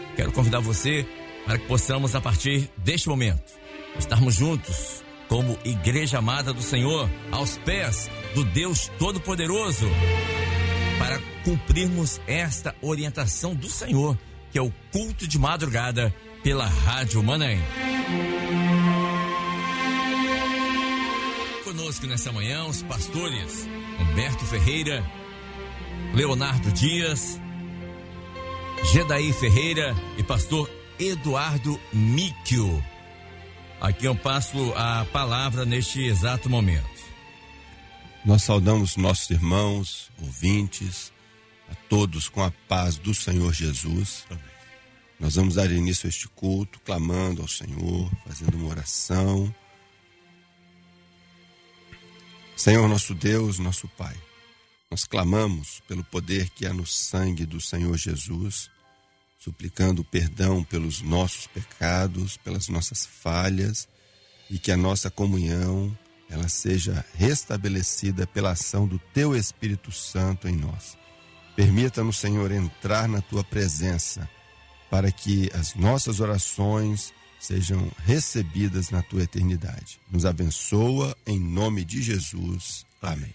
Quero convidar você para que possamos, a partir deste momento, estarmos juntos como Igreja Amada do Senhor, aos pés do Deus Todo-Poderoso, para cumprirmos esta orientação do Senhor, que é o culto de madrugada pela Rádio Manaim. Conosco nessa manhã os pastores Humberto Ferreira, Leonardo Dias, Gedaí Ferreira e pastor Eduardo Míquio. Aqui eu passo a palavra neste exato momento. Nós saudamos nossos irmãos, ouvintes, a todos com a paz do Senhor Jesus. Amém. Nós vamos dar início a este culto, clamando ao Senhor, fazendo uma oração. Senhor nosso Deus, nosso Pai, nós clamamos pelo poder que há no sangue do Senhor Jesus, suplicando perdão pelos nossos pecados, pelas nossas falhas, e que a nossa comunhão ela seja restabelecida pela ação do Teu Espírito Santo em nós. Permita-nos, Senhor, entrar na Tua presença, para que as nossas orações sejam recebidas na Tua eternidade. Nos abençoa em nome de Jesus. Amém.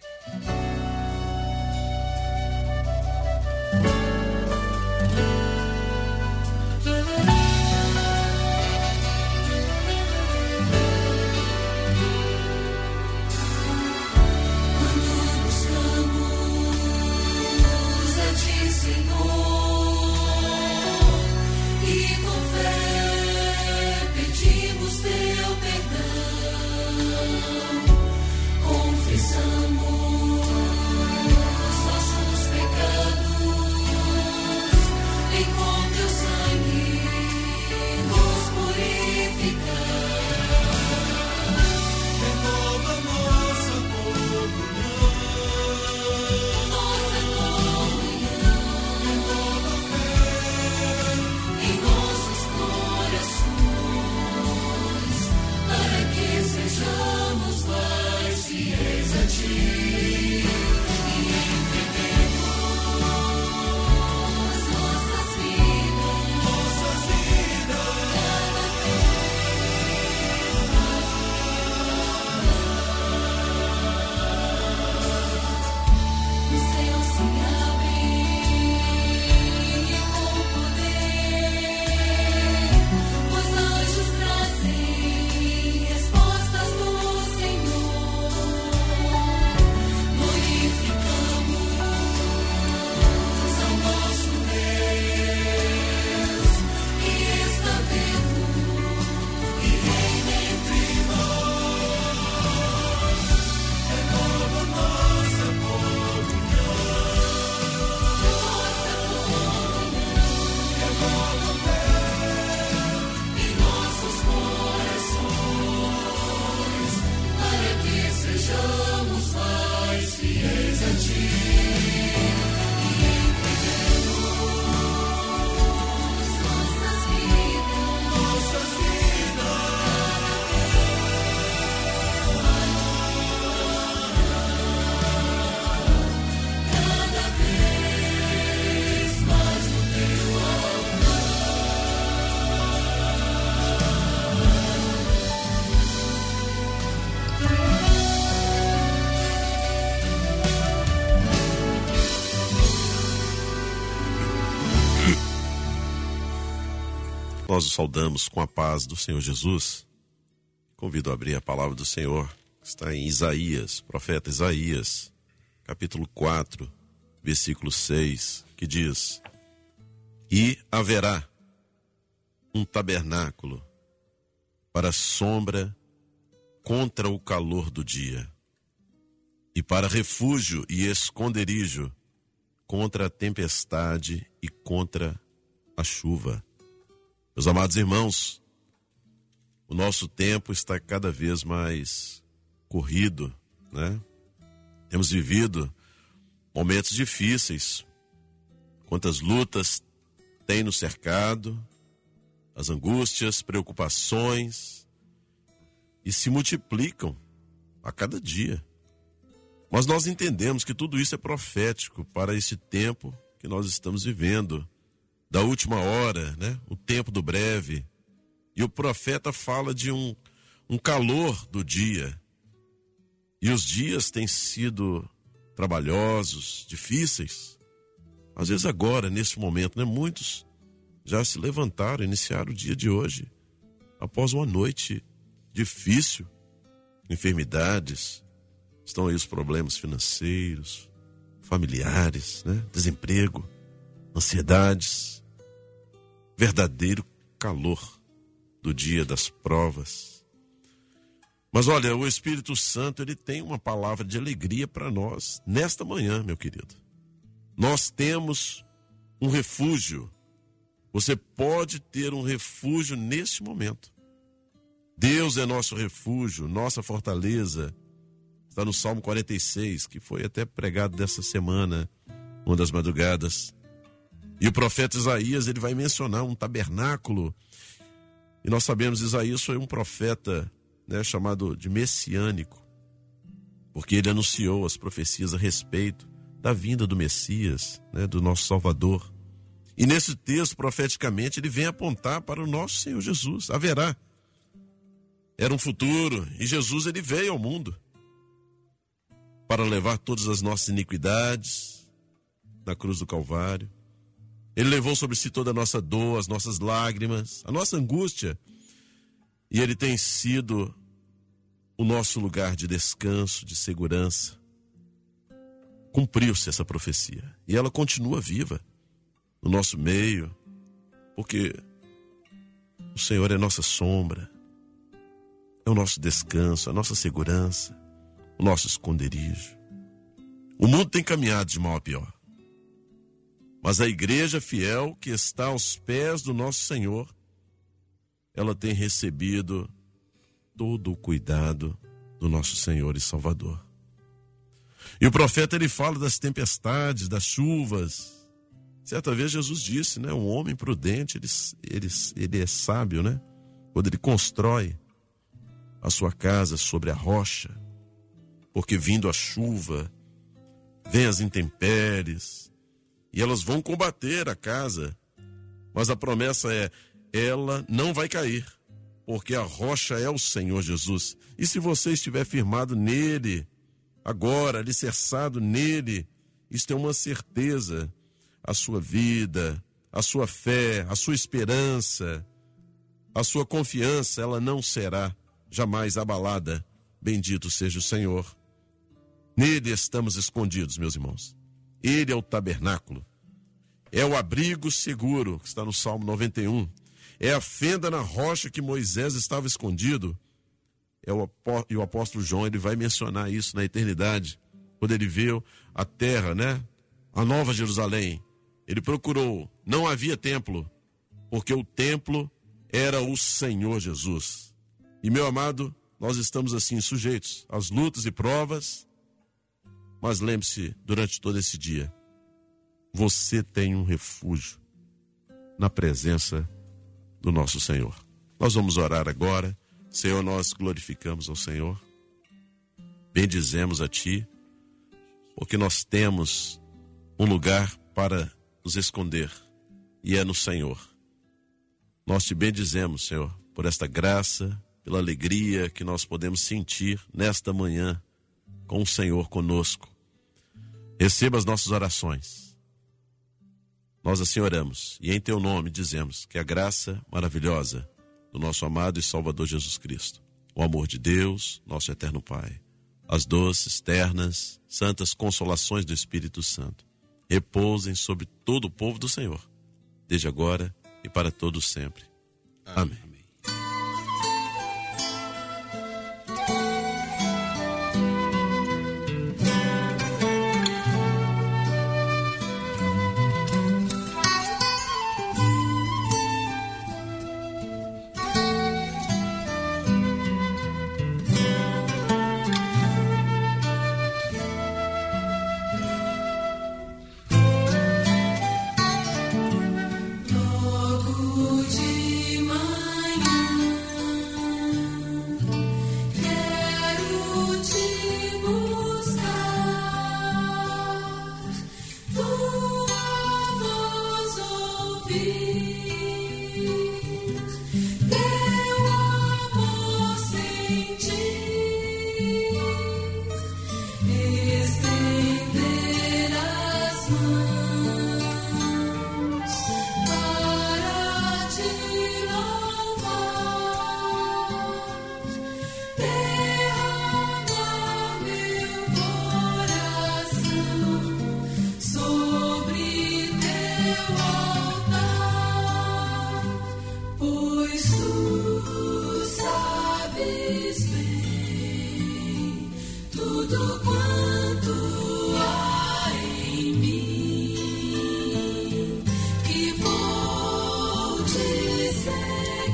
Nós o saudamos com a paz do Senhor Jesus. Convido a abrir a palavra do Senhor, que está em Isaías, profeta Isaías, capítulo 4, versículo 6, que diz: E haverá um tabernáculo para sombra contra o calor do dia, e para refúgio e esconderijo contra a tempestade e contra a chuva. Meus amados irmãos, o nosso tempo está cada vez mais corrido, né? Temos vivido momentos difíceis. Quantas lutas tem nos cercado, as angústias, preocupações, e se multiplicam a cada dia. Mas nós entendemos que tudo isso é profético para esse tempo que nós estamos vivendo, da última hora, né? O tempo do breve. E o profeta fala de um calor do dia. E os dias têm sido trabalhosos, difíceis. Às vezes agora, nesse momento, né? Muitos já se levantaram, iniciaram o dia de hoje, após uma noite difícil, enfermidades, estão aí os problemas financeiros, familiares, né? Desemprego, ansiedades, verdadeiro calor do dia das provas. Mas olha, o Espírito Santo, ele tem uma palavra de alegria para nós nesta manhã, meu querido. Nós temos um refúgio. Você pode ter um refúgio neste momento. Deus é nosso refúgio, nossa fortaleza. Está no Salmo 46, que foi até pregado dessa semana, uma das madrugadas. E o profeta Isaías, ele vai mencionar um tabernáculo. E nós sabemos, Isaías foi um profeta, né, chamado de messiânico, porque ele anunciou as profecias a respeito da vinda do Messias, né, do nosso Salvador. E nesse texto, profeticamente, ele vem apontar para o nosso Senhor Jesus. Haverá. Era um futuro, e Jesus, ele veio ao mundo para levar todas as nossas iniquidades na cruz do Calvário. Ele levou sobre si toda a nossa dor, as nossas lágrimas, a nossa angústia. E ele tem sido o nosso lugar de descanso, de segurança. Cumpriu-se essa profecia. E ela continua viva no nosso meio, porque o Senhor é nossa sombra, é o nosso descanso, a nossa segurança, o nosso esconderijo. O mundo tem caminhado de mal a pior, mas a igreja fiel que está aos pés do nosso Senhor, ela tem recebido todo o cuidado do nosso Senhor e Salvador. E o profeta, ele fala das tempestades, das chuvas. Certa vez Jesus disse, né? Um homem prudente, ele é sábio, né? Quando ele constrói a sua casa sobre a rocha, porque vindo a chuva, vem as intempéries, e elas vão combater a casa, mas a promessa é, ela não vai cair, porque a rocha é o Senhor Jesus. E se você estiver firmado nele, agora, alicerçado nele, isto é uma certeza. A sua vida, a sua fé, a sua esperança, a sua confiança, ela não será jamais abalada. Bendito seja o Senhor. Nele estamos escondidos, meus irmãos. Ele é o tabernáculo. É o abrigo seguro, que está no Salmo 91. É a fenda na rocha que Moisés estava escondido. E o apóstolo João, ele vai mencionar isso na eternidade, quando ele viu a terra, né? A Nova Jerusalém. Ele procurou, não havia templo, porque o templo era o Senhor Jesus. E, meu amado, nós estamos assim sujeitos às lutas e provas, mas lembre-se, durante todo esse dia, você tem um refúgio na presença do nosso Senhor. Nós vamos orar agora. Senhor, nós glorificamos ao Senhor, bendizemos a Ti, porque nós temos um lugar para nos esconder, e é no Senhor. Nós te bendizemos, Senhor, por esta graça, pela alegria que nós podemos sentir nesta manhã com o Senhor conosco. Receba as nossas orações. Nós assim oramos, e em Teu nome dizemos que a graça maravilhosa do nosso amado e Salvador Jesus Cristo, o amor de Deus, nosso eterno Pai, as doces, ternas, santas consolações do Espírito Santo, repousem sobre todo o povo do Senhor, desde agora e para todos sempre. Amém. Amém. Logo de manhã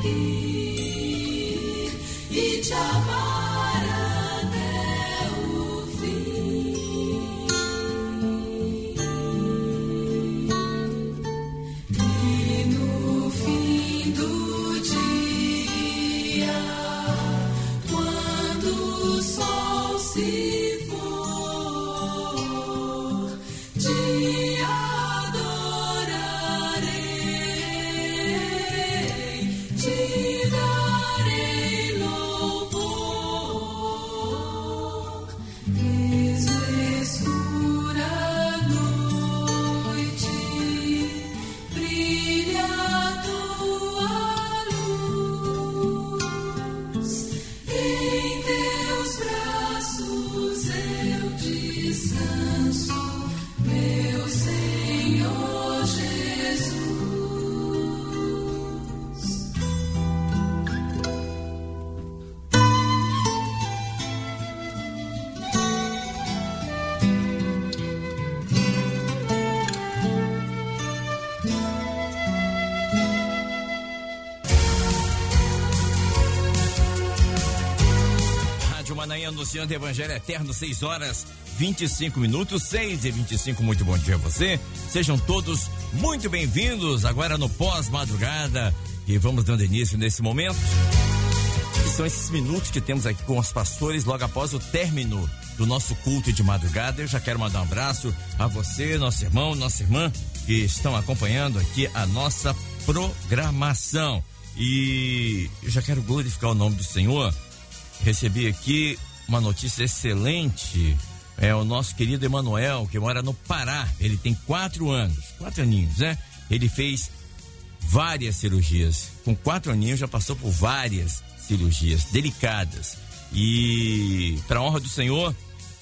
seguir e te amar até o fim. E no fim do dia, quando o sol se for, te adorarei, te darei louvor, mesmo escura a noite, brilha a tua luz, em teus braços eu descanso, meu Senhor Jesus. Rádio Manaim anunciando Evangelho Eterno, 6h25, 6h25, muito bom dia a você. Sejam todos muito bem-vindos agora no pós-madrugada e vamos dando início nesse momento. E são esses minutos que temos aqui com os pastores logo após o término do nosso culto de madrugada. Eu já quero mandar um abraço a você, nosso irmão, nossa irmã, que estão acompanhando aqui a nossa programação. E eu já quero glorificar o nome do Senhor. Recebi aqui uma notícia excelente. É o nosso querido Emanuel, que mora no Pará. Ele tem 4 aninhos, né? Ele fez várias cirurgias. Com 4 aninhos já passou por várias cirurgias delicadas. E para a honra do Senhor,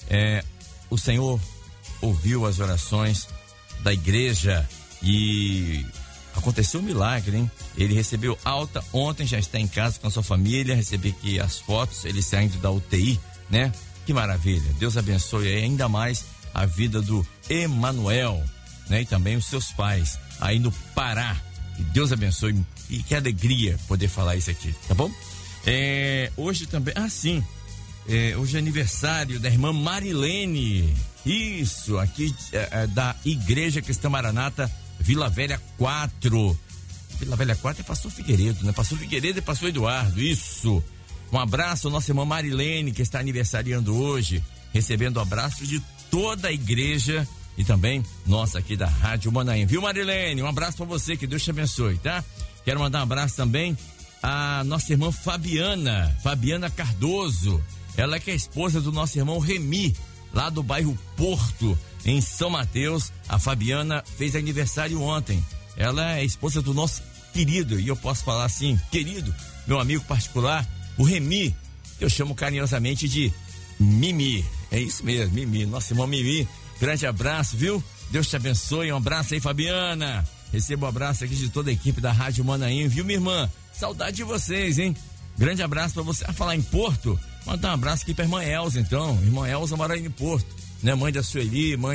o Senhor ouviu as orações da igreja e aconteceu um milagre, hein? Ele recebeu alta ontem, já está em casa com a sua família. Recebi aqui as fotos, ele saindo da UTI, né? Que maravilha. Deus abençoe ainda mais a vida do Emanuel, né? E também os seus pais aí no Pará. Que Deus abençoe e que alegria poder falar isso aqui, tá bom? Hoje também, hoje é aniversário da irmã Marilene. Isso, aqui da Igreja Cristã Maranata Vila Velha 4. Vila Velha 4 é pastor Figueiredo, né? Pastor Figueiredo e pastor Eduardo, isso. Um abraço à nossa irmã Marilene, que está aniversariando hoje, recebendo o abraço de toda a igreja e também nossa aqui da Rádio Manaim. Viu, Marilene? Um abraço para você, que Deus te abençoe, tá? Quero mandar um abraço também à nossa irmã Fabiana Cardoso. Ela que é esposa do nosso irmão Remi, lá do bairro Porto, em São Mateus. A Fabiana fez aniversário ontem. Ela é esposa do nosso querido, e eu posso falar assim, querido, meu amigo particular, o Remi, que eu chamo carinhosamente de Mimi. É isso mesmo, Mimi, nosso irmão Mimi. Grande abraço, viu? Deus te abençoe. Um abraço aí, Fabiana. Recebo um abraço aqui de toda a equipe da Rádio Manaim, viu, minha irmã? Saudade de vocês, hein? Grande abraço pra você. A falar em Porto, mandar um abraço aqui pra irmã Elza, então. Irmã Elza mora aí em Porto, né? Mãe da Sueli, mãe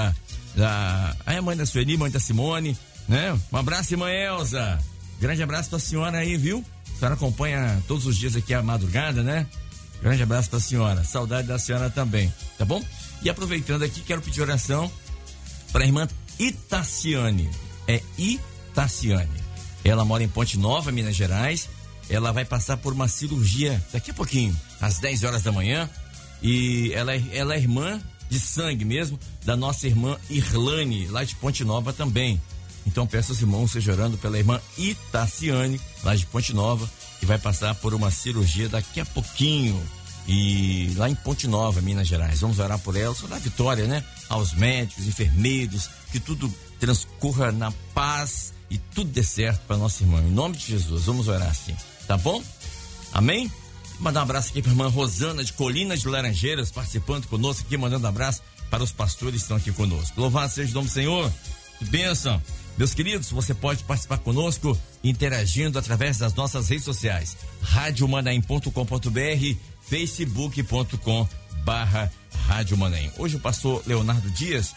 mãe da Sueli, mãe da Simone, né? Um abraço, irmã Elza. Grande abraço pra senhora aí, viu? A senhora acompanha todos os dias aqui a madrugada, né? Grande abraço pra senhora. Saudade da senhora também, tá bom? E aproveitando aqui, quero pedir oração pra irmã Itaciane. É Itaciane. Ela mora em Ponte Nova, Minas Gerais. Ela vai passar por uma cirurgia daqui a pouquinho, às 10 horas da manhã. E ela é irmã de sangue mesmo, da nossa irmã Irlane, lá de Ponte Nova também. Então peço aos irmãos seja orando pela irmã Itaciane, lá de Ponte Nova, que vai passar por uma cirurgia daqui a pouquinho. E lá em Ponte Nova, Minas Gerais. Vamos orar por ela, só dar vitória, né? Aos médicos, enfermeiros, que tudo transcorra na paz e tudo dê certo para nossa irmã. Em nome de Jesus, vamos orar assim, tá bom? Amém? Mandar um abraço aqui para a irmã Rosana de Colinas de Laranjeiras, participando conosco aqui, mandando um abraço para os pastores que estão aqui conosco. Louvado seja o nome do Senhor. Que bênção. Meus queridos, você pode participar conosco interagindo através das nossas redes sociais. radiomanaim.com.br, facebook.com/Rádio Manaim. Hoje o pastor Leonardo Dias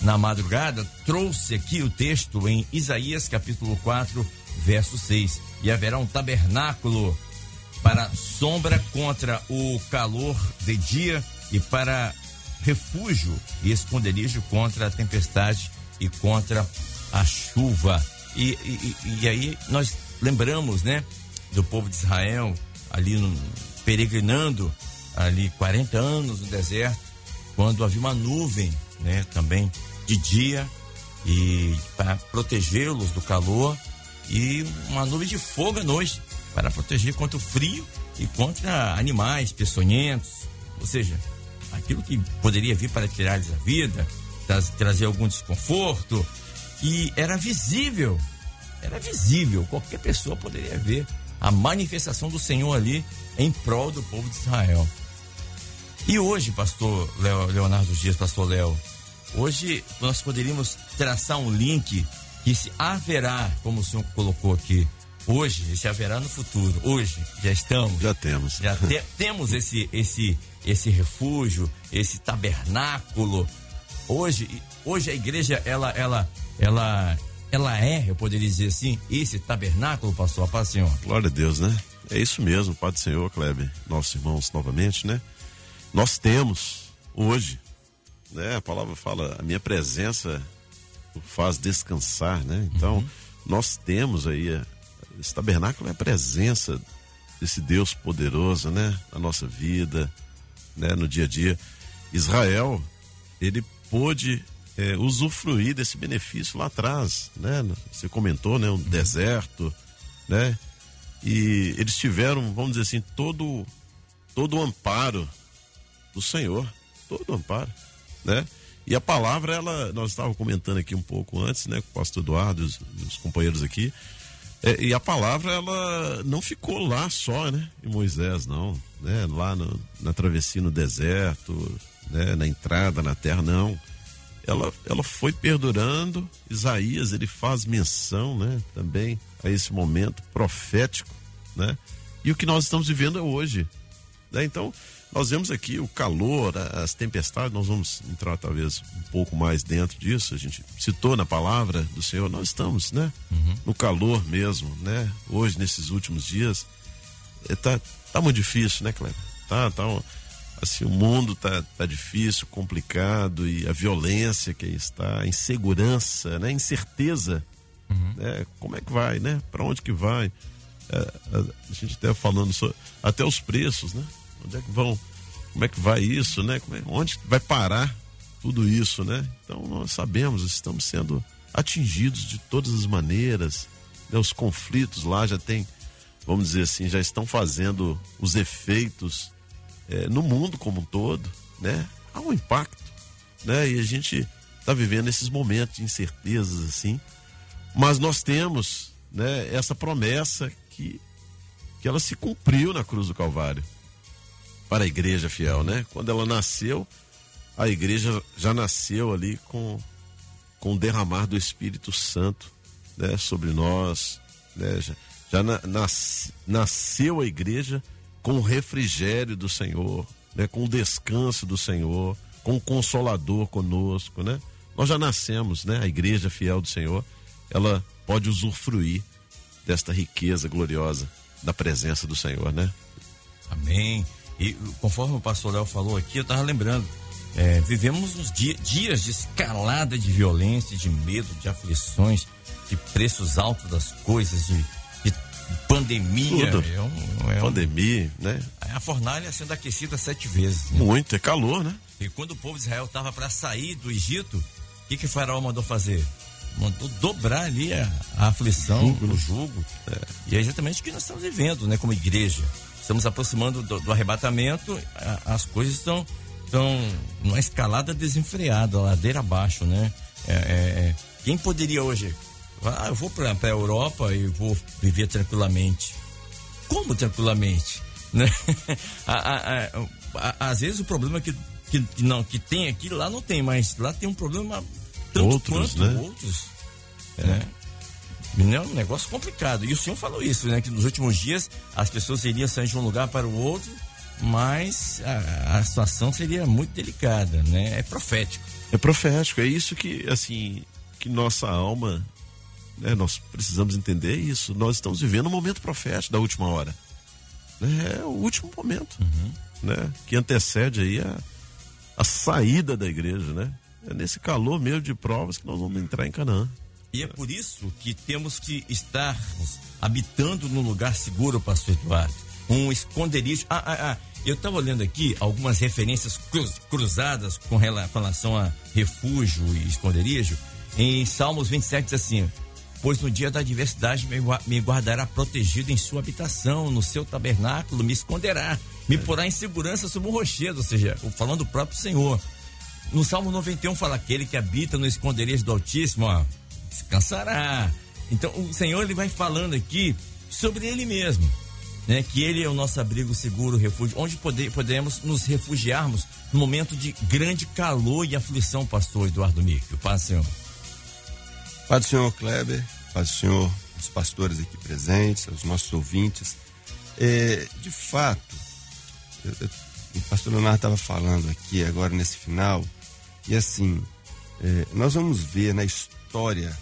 na madrugada, trouxe aqui o texto em Isaías capítulo 4, verso 6. E haverá um tabernáculo para sombra contra o calor de dia e para refúgio e esconderijo contra a tempestade e contra a chuva. E aí nós lembramos, né, do povo de Israel ali peregrinando ali 40 anos no deserto, quando havia uma nuvem, né, também de dia e para protegê-los do calor, e uma nuvem de fogo à noite para proteger contra o frio e contra animais peçonhentos, ou seja, aquilo que poderia vir para tirar-lhes a vida, trazer algum desconforto. E era visível, qualquer pessoa poderia ver a manifestação do Senhor ali em prol do povo de Israel. E hoje, pastor Leonardo Dias, pastor Léo, hoje nós poderíamos traçar um link que se haverá, como o senhor colocou aqui, hoje, e se haverá no futuro. Hoje, já temos esse refúgio, esse tabernáculo. Hoje a igreja, ela é, eu poderia dizer assim, esse tabernáculo, pastor, a paz do Senhor. Glória a Deus, né? É isso mesmo, Pai do Senhor, Kleber, nossos irmãos novamente, né? Nós temos hoje, né? A palavra fala, a minha presença o faz descansar, né? Então, nós temos aí, esse tabernáculo é a presença desse Deus poderoso, né? Na nossa vida, né? No dia a dia. Israel, ele pôde usufruir desse benefício lá atrás, né? Você comentou, né? Um deserto, né? E eles tiveram, vamos dizer assim, todo o amparo do Senhor, todo o amparo, né? E a palavra, nós estávamos comentando aqui um pouco antes, né? Com o pastor Eduardo e os companheiros aqui, e a palavra, ela não ficou lá só, né? Em Moisés, não, né? Lá na travessia no deserto, né? Na entrada na terra, não. Ela foi perdurando. Isaías, ele faz menção, né? Também a esse momento profético, né? E o que nós estamos vivendo é hoje, né? Então, nós vemos aqui o calor, as tempestades, nós vamos entrar talvez um pouco mais dentro disso. A gente citou na palavra do Senhor, nós estamos, né? No calor mesmo, né? Hoje, nesses últimos dias, tá muito difícil, né, Kleber? Tá, assim, o mundo tá difícil, complicado, e a violência que aí está, a insegurança, né? A incerteza, né? Como é que vai, né? Para onde que vai? A gente até falando sobre até os preços, né? Onde é que vão? Como é que vai isso, né? Onde vai parar tudo isso, né? Então nós sabemos, estamos sendo atingidos de todas as maneiras, né? Os conflitos lá já tem, vamos dizer assim, já estão fazendo os efeitos no mundo como um todo, né? Há um impacto, né? E a gente está vivendo esses momentos de incertezas assim, mas nós temos, né? Essa promessa que ela se cumpriu na cruz do Calvário para a igreja fiel, né? Quando ela nasceu, a igreja já nasceu ali com o derramar do Espírito Santo, né? Sobre nós, né? Nasceu a igreja com o refrigério do Senhor, né? Com o descanso do Senhor, com o Consolador conosco, né? Nós já nascemos, né? A igreja fiel do Senhor, ela pode usufruir desta riqueza gloriosa da presença do Senhor, né? Amém. E conforme o pastor Léo falou aqui, eu estava lembrando, vivemos uns dias de escalada de violência, de medo, de aflições, de preços altos das coisas, de pandemia. Tudo. Pandemia, né? A fornalha sendo aquecida 7 vezes. Né? Muito, é calor, né? E quando o povo de Israel estava para sair do Egito, o que o faraó mandou fazer? Mandou dobrar ali a aflição, o jugo. E é exatamente o que nós estamos vivendo, né? Como igreja. Estamos aproximando do arrebatamento, as coisas estão numa escalada desenfreada, ladeira abaixo, né? Quem poderia hoje? Eu vou para a Europa e vou viver tranquilamente. Como tranquilamente? Né? Às vezes o problema que tem aqui, lá não tem, mas lá tem um problema tanto outros, quanto né? Outros. Né? É um negócio complicado. E o senhor falou isso, né? Que nos últimos dias as pessoas iriam sair de um lugar para o outro, mas a situação seria muito delicada, né? É profético. É profético, é isso que, assim, que nossa alma, né, nós precisamos entender isso. Nós estamos vivendo um momento profético da última hora. É o último momento, né, que antecede aí a saída da igreja, né? É nesse calor mesmo de provas que nós vamos entrar em Canaã. E é por isso que temos que estar habitando num lugar seguro, pastor Eduardo. Um esconderijo. Eu estava olhando aqui algumas referências cruzadas com relação a refúgio e esconderijo. Em Salmos 27 diz assim: pois no dia da adversidade me guardará protegido em sua habitação, no seu tabernáculo me esconderá, me porá em segurança sob um rochedo, ou seja, falando do próprio Senhor. No Salmo 91 fala: aquele que habita no esconderijo do Altíssimo, descansará. Então o Senhor, ele vai falando aqui sobre ele mesmo, né? Que ele é o nosso abrigo seguro, refúgio, onde podemos nos refugiarmos no momento de grande calor e aflição, pastor Eduardo Níquel. Paz, Senhor. Paz do Senhor, Kleber. Paz do Senhor, os pastores aqui presentes, os nossos ouvintes. De fato, o pastor Leonardo estava falando aqui agora nesse final, e assim, nós vamos ver na história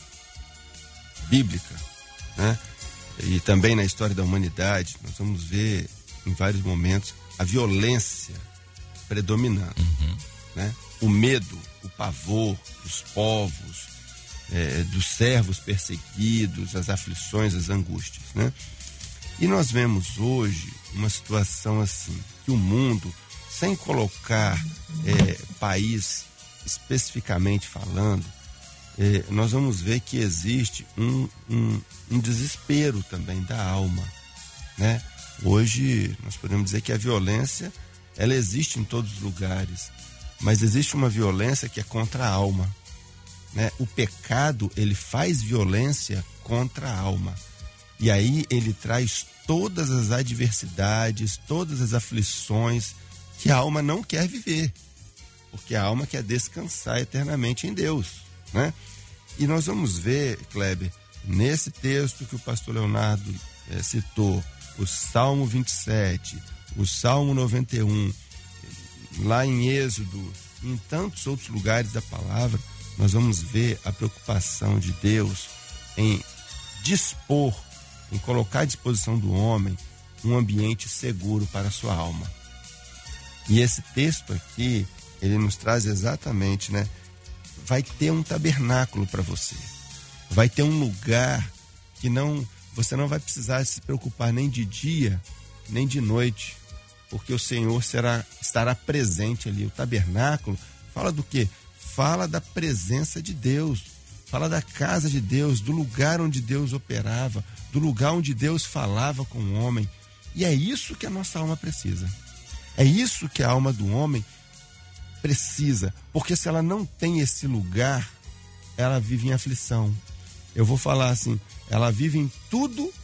bíblica, né, e também na história da humanidade, nós vamos ver em vários momentos a violência predominando, né? O medo, o pavor dos povos, dos servos perseguidos, as aflições, as angústias, né? E nós vemos hoje uma situação assim, que o mundo, sem colocar país especificamente falando, nós vamos ver que existe um desespero também da alma, né? Hoje nós podemos dizer que a violência, ela existe em todos os lugares, mas existe uma violência que é contra a alma, né? O pecado, ele faz violência contra a alma, e aí ele traz todas as adversidades, todas as aflições que a alma não quer viver, porque a alma quer descansar eternamente em Deus, né? E nós vamos ver, Kleber, nesse texto que o pastor Leonardo citou, o Salmo 27, o Salmo 91, lá em Êxodo, em tantos outros lugares da palavra, nós vamos ver a preocupação de Deus em dispor, em colocar à disposição do homem um ambiente seguro para a sua alma. E esse texto aqui, ele nos traz exatamente, né? Vai ter um tabernáculo para você. Vai ter um lugar que você não vai precisar se preocupar nem de dia, nem de noite, porque o Senhor estará presente ali. O tabernáculo fala do quê? Fala da presença de Deus, fala da casa de Deus, do lugar onde Deus operava, do lugar onde Deus falava com o homem. E é isso que a nossa alma precisa. É isso que a alma do homem precisa, porque se ela não tem esse lugar, ela vive em aflição. Eu vou falar assim, ela vive em tudo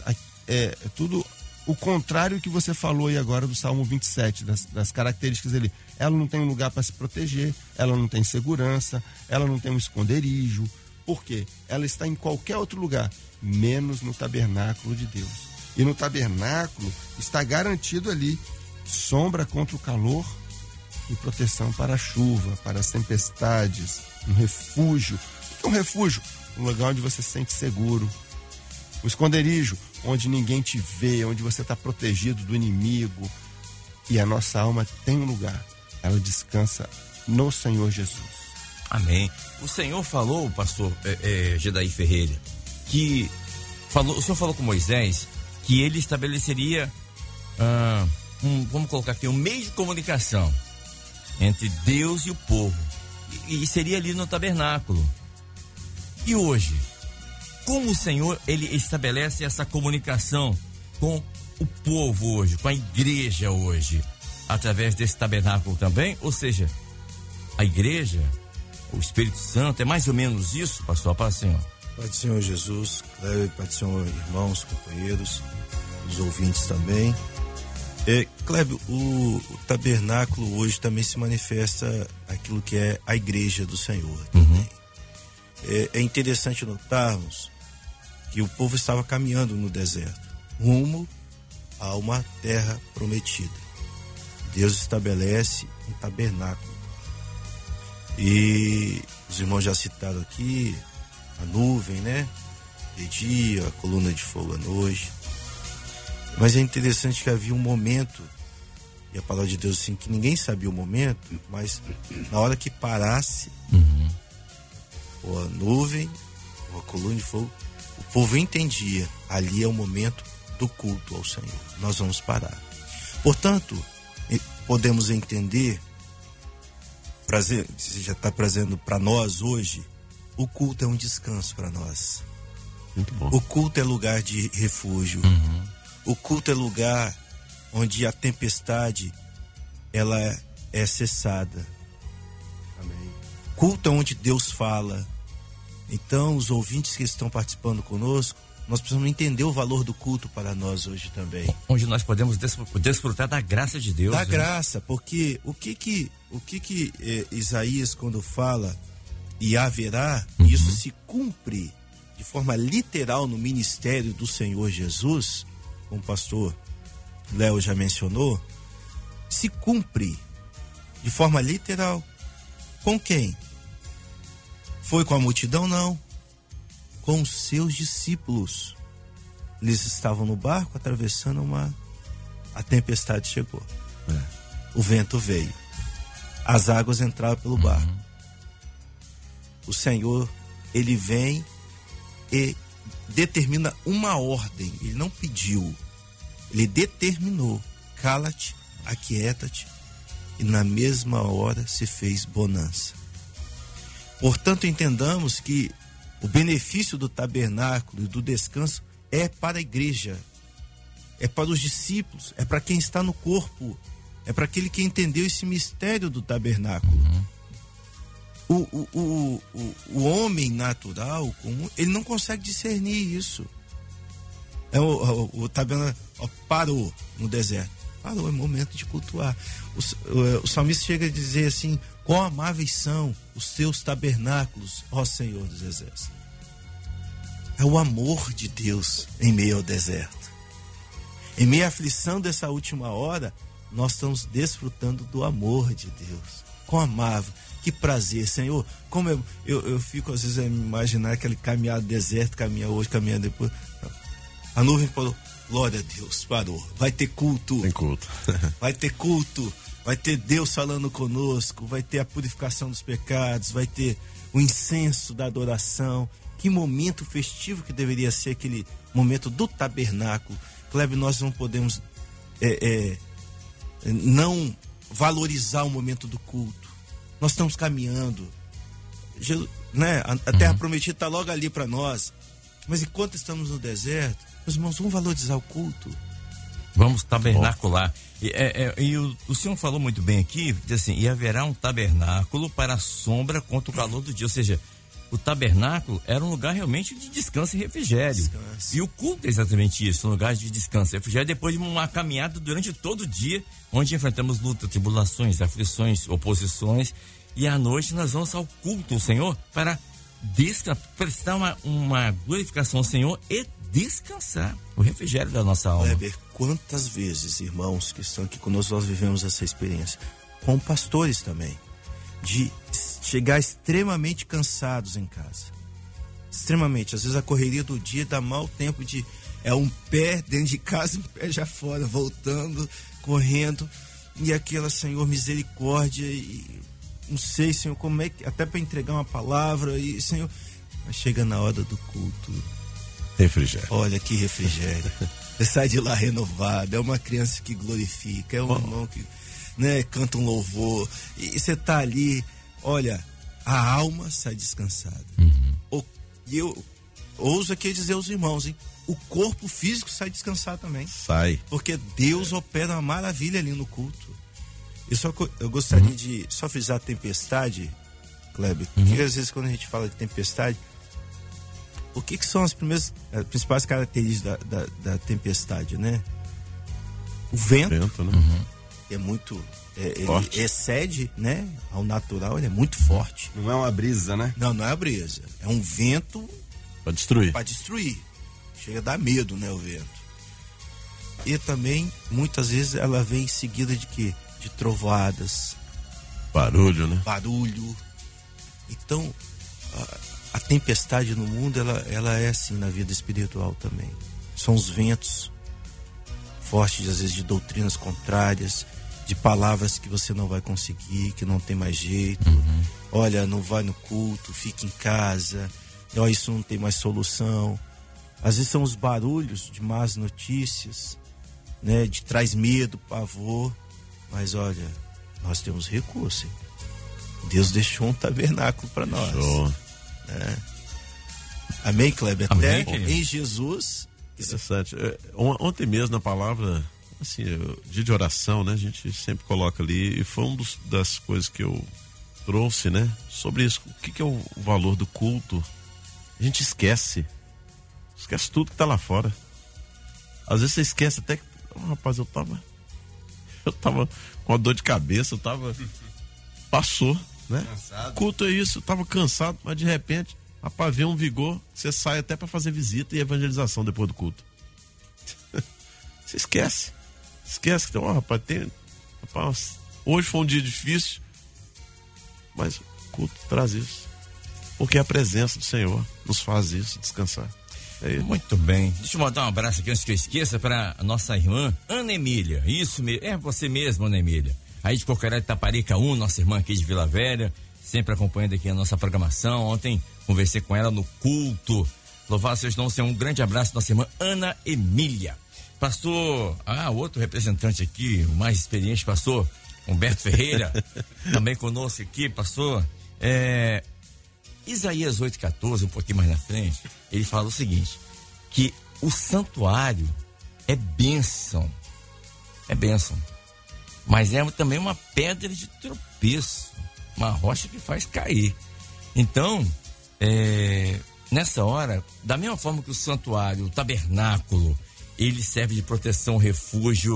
o contrário que você falou aí agora do Salmo 27, das características dele. Ela não tem um lugar para se proteger, ela não tem segurança, ela não tem um esconderijo. Por quê? Ela está em qualquer outro lugar, menos no tabernáculo de Deus. E no tabernáculo está garantido ali sombra contra o calor e proteção para a chuva, para as tempestades, um refúgio. O que é um refúgio? Um lugar onde você se sente seguro. Um esconderijo, onde ninguém te vê, onde você está protegido do inimigo. E a nossa alma tem um lugar. Ela descansa no Senhor Jesus. Amém. O Senhor falou, pastor Gedaí Ferreira, o Senhor falou com Moisés que ele estabeleceria vamos colocar aqui, um meio de comunicação entre Deus e o povo, e seria ali no tabernáculo. E hoje, como o Senhor, ele estabelece essa comunicação com o povo hoje, com a igreja hoje, através desse tabernáculo também? Ou seja, a igreja, o Espírito Santo, é mais ou menos isso, pastor? Paz do Senhor. Pai do Senhor Jesus, Pai do Senhor, irmãos, companheiros, os ouvintes também. Cléber, o tabernáculo hoje também se manifesta aquilo que é a igreja do Senhor. É interessante notarmos que o povo estava caminhando no deserto, rumo a uma terra prometida. Deus estabelece um tabernáculo. E os irmãos já citaram aqui a nuvem, né? De dia, a coluna de fogo à noite. Mas é interessante que havia um momento, e a palavra de Deus assim, que ninguém sabia o momento, mas na hora que parasse, ou a nuvem, ou a coluna de fogo, o povo entendia, ali é o momento do culto ao Senhor. Nós vamos parar. Portanto, podemos entender, já está trazendo para nós hoje, o culto é um descanso para nós. Muito bom. O culto é lugar de refúgio. O culto é lugar onde a tempestade ela é cessada. Amém. Culto é onde Deus fala. Então, os ouvintes que estão participando conosco, nós precisamos entender o valor do culto para nós hoje também. Onde nós podemos desfrutar da graça de Deus. Da graça, porque o que Isaías, quando fala e haverá, isso se cumpre de forma literal no ministério do Senhor Jesus, como o pastor Léo já mencionou, se cumpre de forma literal. Com quem? Foi com a multidão? Não. Com os seus discípulos. Eles estavam no barco atravessando a tempestade chegou. O vento veio. As águas entraram pelo barco. O Senhor, ele vem e determina uma ordem. Ele não pediu. Ele determinou. Cala-te, aquieta-te. E na mesma hora se fez bonança. Portanto, entendamos que o benefício do tabernáculo e do descanso é para a igreja, é para os discípulos, é para quem está no corpo, é para aquele que entendeu esse mistério do tabernáculo. O homem natural, comum, ele não consegue discernir isso. O tabernáculo parou no deserto. Parou, é momento de cultuar. O salmista chega a dizer assim: quão amáveis são os teus tabernáculos, ó Senhor dos Exércitos. É o amor de Deus em meio ao deserto. Em meio à aflição dessa última hora, nós estamos desfrutando do amor de Deus. Quão amável, que prazer, Senhor. Como eu fico às vezes a imaginar aquele caminhar do deserto, caminhar hoje, caminhar depois. A nuvem parou. Glória a Deus, parou. Vai ter culto. Tem culto. Vai ter culto. Vai ter Deus falando conosco. Vai ter a purificação dos pecados. Vai ter o incenso da adoração. Que momento festivo que deveria ser aquele momento do tabernáculo. Kleber, nós não podemos não valorizar o momento do culto. Nós estamos caminhando. Né? A terra prometida está logo ali para nós. Mas enquanto estamos no deserto, meus irmãos, vamos valorizar o culto. Vamos tabernacular. E o senhor falou muito bem aqui, diz assim, e haverá um tabernáculo para a sombra contra o calor do dia. Ou seja, o tabernáculo era um lugar realmente de descanso e refrigério. Descanso. E o culto é exatamente isso, um lugar de descanso e refrigério, depois de uma caminhada durante todo o dia, onde enfrentamos lutas, tribulações, aflições, oposições, e à noite nós vamos ao culto ao Senhor para prestar uma glorificação ao Senhor e descansar, o refrigério da nossa alma. Weber, quantas vezes, irmãos que estão aqui conosco, nós vivemos essa experiência, com pastores também, de chegar extremamente cansados em casa. Extremamente. Às vezes a correria do dia dá mau tempo de... É um pé dentro de casa e um pé já fora, voltando, correndo. E aquela, Senhor, misericórdia. E não sei, Senhor, como é que... Até para entregar uma palavra. E, Senhor... Mas chega na hora do culto. Refrigério. Olha que refrigério. Você sai de lá renovado. É uma criança que glorifica. É um irmão que... Né, canta um louvor, e você tá ali, olha, a alma sai descansada. E eu ouso aqui dizer aos irmãos, hein, o corpo físico sai descansado também. Sai. Porque Deus opera uma maravilha ali no culto. Eu gostaria de só frisar a tempestade, Kleber, porque às vezes quando a gente fala de tempestade, o que são as principais características da tempestade, né? O vento, né? É muito, ele excede, né, ao natural, ele é muito forte. Não é uma brisa, né? Não é a brisa, é um vento para destruir. Chega a dar medo, né, o vento. E também, muitas vezes, ela vem seguida de quê? De trovoadas. Barulho, né? Barulho. Então, a tempestade no mundo, ela é assim na vida espiritual também. São os ventos fortes, às vezes, de doutrinas contrárias, de palavras que você não vai conseguir, que não tem mais jeito. Olha, não vai no culto, fica em casa. Olha, isso não tem mais solução. Às vezes são os barulhos de más notícias, né? De traz medo, pavor. Mas olha, nós temos recurso, hein? Deus deixou um tabernáculo para nós. Né? Amém, Kleber? Amém, Até em Jesus. Interessante. Ontem mesmo na palavra, assim, dia de oração, né? A gente sempre coloca ali, e foi uma das coisas que eu trouxe, né? Sobre isso. O que é o valor do culto? A gente esquece tudo que tá lá fora. Às vezes você esquece até que, rapaz, eu tava com uma dor de cabeça, passou, né? Cansado. Culto é isso, eu tava cansado, mas de repente, rapaz, vem um vigor, você sai até para fazer visita e evangelização depois do culto. Você esquece que, rapaz, hoje foi um dia difícil, mas o culto traz isso, porque a presença do Senhor nos faz isso, descansar. Muito bem. Deixa eu mandar um abraço aqui antes que eu esqueça para a nossa irmã Ana Emília. Isso mesmo, é você mesmo, Ana Emília. Aí de Cocará de Taparica 1, nossa irmã aqui de Vila Velha, sempre acompanhando aqui a nossa programação. Ontem conversei com ela no culto. Louvado seja o Senhor. Um grande abraço, nossa irmã Ana Emília. Pastor, outro representante aqui, o mais experiente, pastor Humberto Ferreira, também conosco aqui, pastor. Isaías 8,14, um pouquinho mais na frente, ele fala o seguinte, que o santuário é bênção, mas é também uma pedra de tropeço, uma rocha que faz cair. Então, nessa hora, da mesma forma que o santuário, o tabernáculo, ele serve de proteção, refúgio,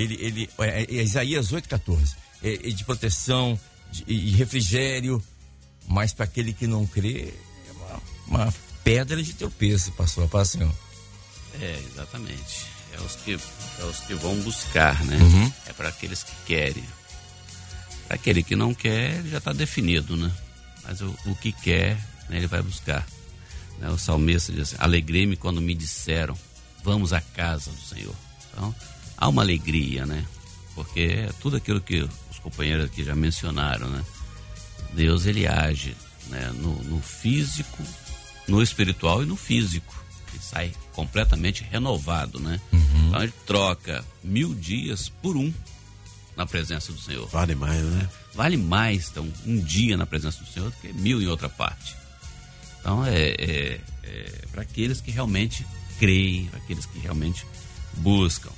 Isaías 8,14, de proteção e refrigério, mas para aquele que não crê, é uma pedra de tropeço, pastor, para o senhor. Exatamente. É os que vão buscar, né? É para aqueles que querem. Para aquele que não quer, ele já está definido, né? Mas o que quer, né, ele vai buscar. Né? O salmista diz assim, alegrei-me quando me disseram, vamos à casa do Senhor. Então, há uma alegria, né? Porque é tudo aquilo que os companheiros aqui já mencionaram, né? Deus, ele age, né, no físico, no espiritual e no físico. Ele sai completamente renovado, né? Então ele troca 1000 dias por um na presença do Senhor. Vale mais, né? Vale mais, então, um dia na presença do Senhor do que 1000 em outra parte. Então é para aqueles que realmente creem, para aqueles que realmente buscam.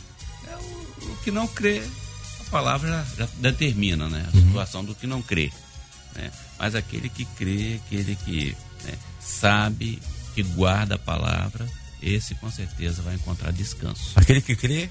O que não crê, a palavra já determina, né? A situação do que não crê. Né? Mas aquele que crê, aquele que, né, sabe, que guarda a palavra, esse com certeza vai encontrar descanso. Aquele que crê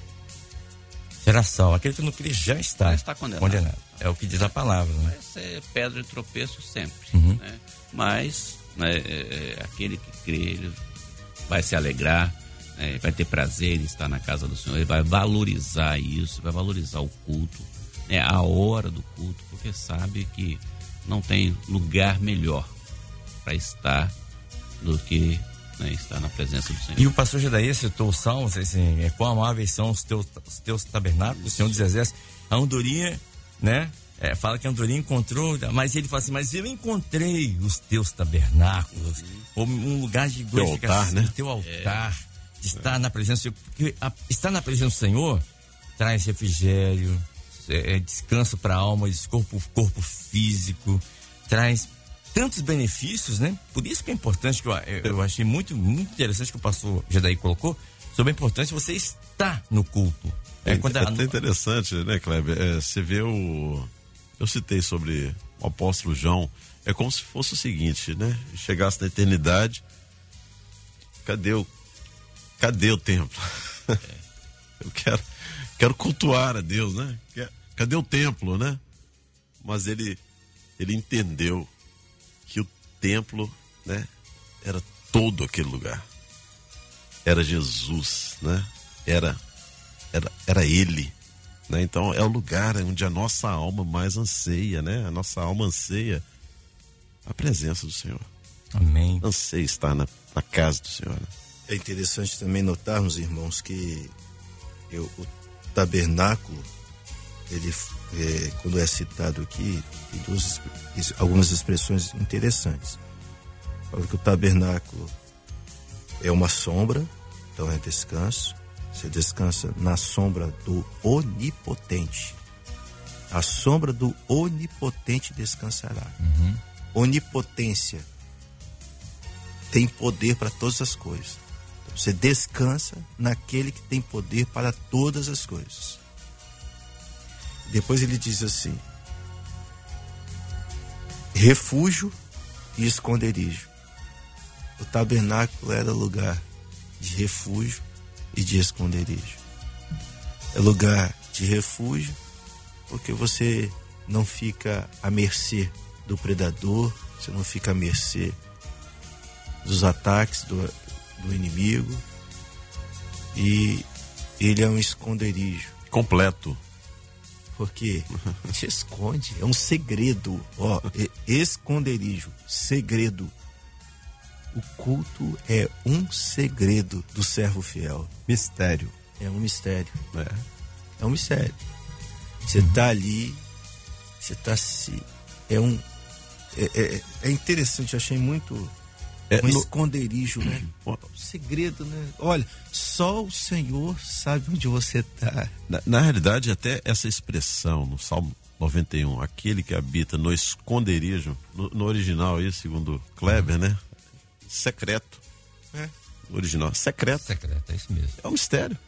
será salvo, aquele que não crê já está condenado. É o que diz a palavra, né? Vai ser pedra de tropeço sempre, né? Mas, né, aquele que crê, ele vai se alegrar, né, vai ter prazer em estar na casa do Senhor, ele vai valorizar isso, vai valorizar o culto, né, a hora do culto, porque sabe que não tem lugar melhor para estar do que, né, estar na presença do Senhor. E o pastor Gedaí citou os salmos, assim, quão amáveis são os teus tabernáculos, o Senhor dos Exércitos. A andorinha, né? Fala que a andorinha encontrou, mas ele fala assim, mas eu encontrei os teus tabernáculos, um lugar de glorificação, né? Teu altar, de estar na presença do Senhor, porque estar na presença do Senhor traz refrigério, descanso para a alma, corpo físico, traz tantos benefícios, né? Por isso que é importante, que eu achei muito, muito interessante que o pastor Gedaí colocou, sobre a importância de você estar no culto. É até interessante, né, Kleber? Você vê eu citei sobre o apóstolo João, é como se fosse o seguinte, né? Chegasse na eternidade, cadê o templo? Eu quero cultuar a Deus, né? Cadê o templo, né? Mas ele entendeu que o templo, né, era todo aquele lugar. Era Jesus, né? Era ele, né? Então é o lugar onde a nossa alma mais anseia, né? A nossa alma anseia a presença do Senhor. Amém. Anseia estar na casa do Senhor. Né? É interessante também notarmos, irmãos, que o tabernáculo, ele, quando é citado aqui, tem algumas expressões interessantes. Fala que o tabernáculo é uma sombra, então é descanso. Você descansa na sombra do Onipotente. A sombra do Onipotente descansará. Onipotência tem poder para todas as coisas. Então, você descansa naquele que tem poder para todas as coisas. Depois ele diz assim: refúgio e esconderijo. O tabernáculo era lugar de refúgio e de esconderijo. É lugar de refúgio porque você não fica à mercê do predador, você não fica à mercê dos ataques do inimigo, e ele é um esconderijo Completo. porque te esconde, é um segredo, esconderijo, segredo. O culto é um segredo do servo fiel. Mistério. É um mistério. É um mistério. Você está ali, você está se... É interessante, eu achei muito... esconderijo, né? Um segredo, né? Olha, só o Senhor sabe onde você está. Na realidade, até essa expressão no Salmo 91, aquele que habita no esconderijo, no original aí, segundo Kleber, né? Secreto. No original, secreto. Secreto, é isso mesmo. É um mistério.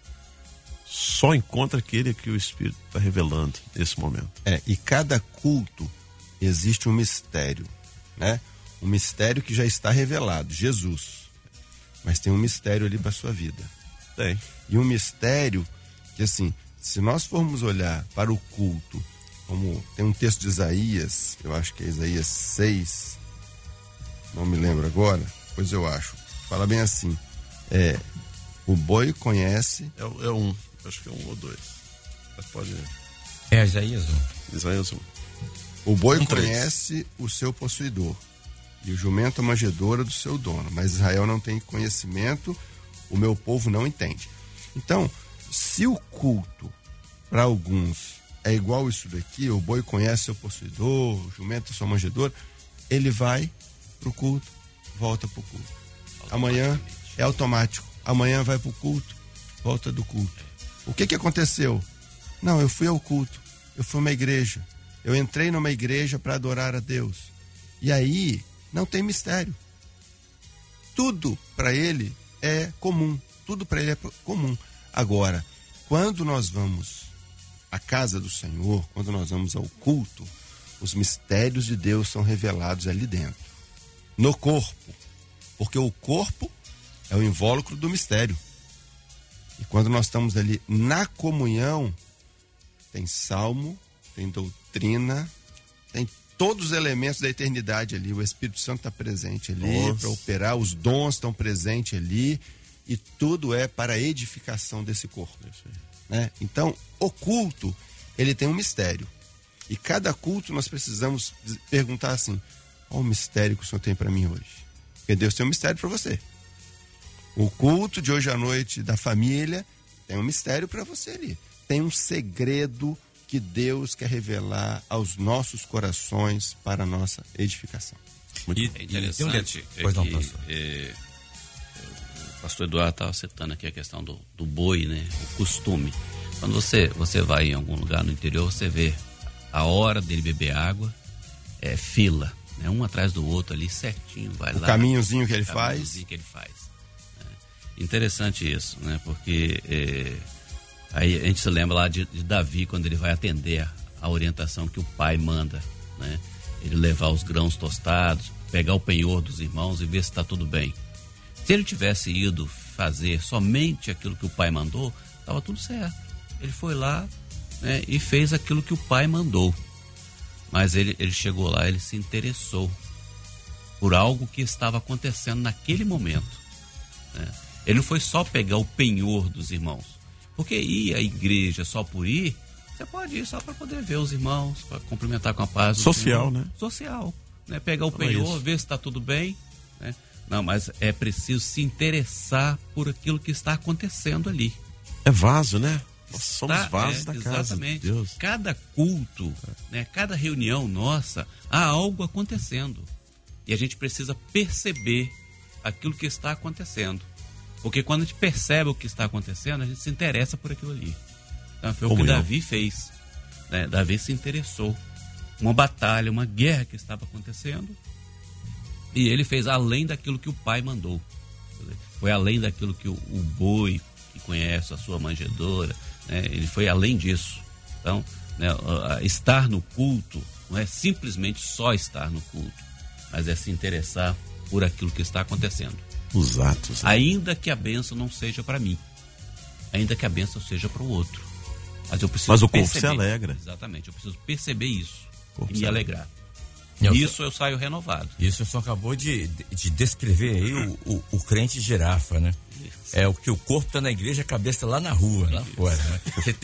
Só encontra aquele que o Espírito está revelando nesse momento. E cada culto existe um mistério, né? Um mistério que já está revelado, Jesus. Mas tem um mistério ali para a sua vida. Tem. E um mistério que, assim, se nós formos olhar para o culto, como tem um texto de Isaías, eu acho que é Isaías 6, não me lembro agora, pois eu acho. Fala bem assim, o boi conhece... É um, acho que é 1 ou 2. Mas pode... É Isaías 1. Isaías 1. O boi 3. conhece o seu possuidor, e o jumento a manjedoura do seu dono, mas Israel não tem conhecimento, o meu povo não entende. Então, se o culto para alguns é igual isso daqui, o boi conhece seu possuidor, o jumento a sua manjedoura, ele vai pro culto, volta pro culto. Amanhã é automático, amanhã vai pro culto, volta do culto. O que aconteceu? Não, eu fui ao culto, eu fui a uma igreja, eu entrei numa igreja para adorar a Deus, e aí não tem mistério. Tudo para ele é comum. Tudo para ele é comum. Agora, quando nós vamos à casa do Senhor, quando nós vamos ao culto, os mistérios de Deus são revelados ali dentro. No corpo. Porque o corpo é o invólucro do mistério. E quando nós estamos ali na comunhão, tem salmo, tem doutrina, tem todos os elementos da eternidade ali. O Espírito Santo está presente ali para operar, os dons estão presentes ali, e tudo é para a edificação desse corpo. Né? Então, o culto, ele tem um mistério. E cada culto nós precisamos perguntar assim: qual o mistério que o Senhor tem para mim hoje? Porque Deus tem um mistério para você. O culto de hoje à noite da família tem um mistério para você ali. Tem um segredo que Deus quer revelar aos nossos corações para a nossa edificação. É interessante o pastor Eduardo estava citando aqui a questão do boi, né? O costume. Quando você vai em algum lugar no interior, você vê a hora dele beber água, fila, né? Um atrás do outro ali certinho, vai lá. O caminhozinho que ele faz. Interessante isso, né? Porque aí a gente se lembra lá de Davi, quando ele vai atender a orientação que o pai manda, né? Ele levar os grãos tostados, pegar o penhor dos irmãos e ver se está tudo bem. Se ele tivesse ido fazer somente aquilo que o pai mandou, estava tudo certo. Ele foi lá, né, e fez aquilo que o pai mandou. Mas ele chegou lá, ele se interessou por algo que estava acontecendo naquele momento, né? Ele não foi só pegar o penhor dos irmãos. Porque ir à igreja só por ir, você pode ir só para poder ver os irmãos, para cumprimentar com a paz do social, Senhor. Né? Social. né? Pegar o penhor, ver se está tudo bem, né? Não, mas é preciso se interessar por aquilo que está acontecendo ali. É vaso, né? Nós somos vasos da casa. Exatamente. De Deus. Cada culto, né? Cada reunião nossa, há algo acontecendo. E a gente precisa perceber aquilo que está acontecendo. Porque quando a gente percebe o que está acontecendo, a gente se interessa por aquilo ali. Então, foi o que Davi fez. Né? Davi se interessou. Uma batalha, uma guerra que estava acontecendo. E ele fez além daquilo que o pai mandou. Foi além daquilo que o boi, que conhece a sua manjedoura, né? Ele foi além disso. Então, né, estar no culto não é simplesmente só estar no culto, mas é se interessar por aquilo que está acontecendo. Os atos. Né? Ainda que a bênção não seja para mim, ainda que a bênção seja para o outro. Mas eu preciso Mas o corpo perceber, se alegra. Exatamente, eu preciso perceber isso Corpo e me alegrar. Isso eu saio renovado. Isso só acabou de descrever aí o crente girafa, né? Isso. É o que o corpo está na igreja, a cabeça lá na rua, lá fora, né?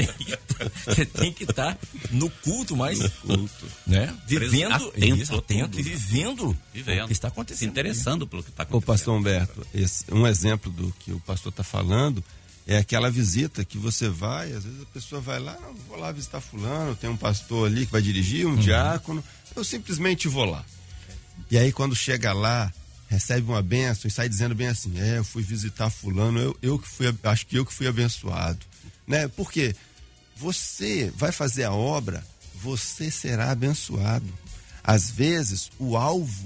Você tem que estar no culto, mas culto, né? Vivendo, atento e vivendo o que está acontecendo. Se interessando pelo que está acontecendo. Ô, pastor Humberto, um exemplo do que o pastor está falando é aquela visita que você vai, às vezes a pessoa vai lá, não, vou lá visitar fulano, tem um pastor ali que vai dirigir, um diácono, eu simplesmente vou lá. E aí quando chega lá, recebe uma bênção e sai dizendo bem assim, eu fui visitar fulano, acho que eu que fui abençoado, né? Porque você vai fazer a obra, você será abençoado. Às vezes o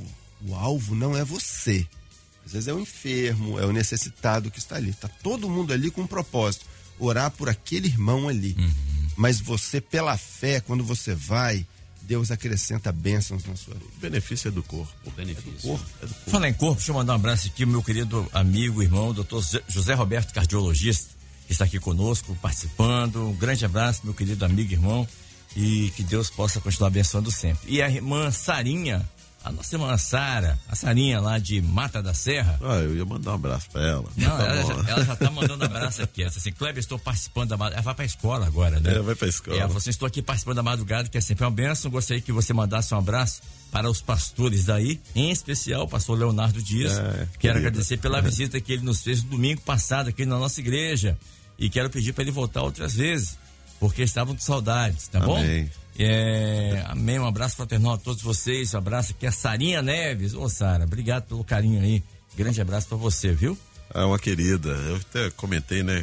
alvo não é você. Às vezes é o enfermo, é o necessitado que está ali. Está todo mundo ali com um propósito. Orar por aquele irmão ali. Mas você, pela fé, quando você vai, Deus acrescenta bênçãos na sua vida. O benefício é do corpo. O benefício. É do corpo. Falar em corpo, deixa eu mandar um abraço aqui ao meu querido amigo, irmão, doutor José Roberto, cardiologista, que está aqui conosco, participando. Um grande abraço, meu querido amigo, irmão. E que Deus possa continuar abençoando sempre. E a irmã Sarinha, a nossa irmã Sara, a Sarinha lá de Mata da Serra. Eu ia mandar um abraço pra ela. Não, ela já tá mandando abraço aqui. Ela disse assim, Kleber, estou participando da madrugada. Ela vai pra escola agora, né? Vai pra escola. Ela falou assim, estou aqui participando da madrugada, que é sempre uma bênção. Gostaria que você mandasse um abraço para os pastores daí, em especial o pastor Leonardo Dias. Quero agradecer pela visita que ele nos fez no domingo passado aqui na nossa igreja. E quero pedir para ele voltar outras vezes, porque estavam com saudades, tá bom? Amém, um abraço fraternal a todos vocês, um abraço aqui a Sarinha Neves. Ô Sara, obrigado pelo carinho aí, grande abraço pra você, viu? Uma querida, eu até comentei, né,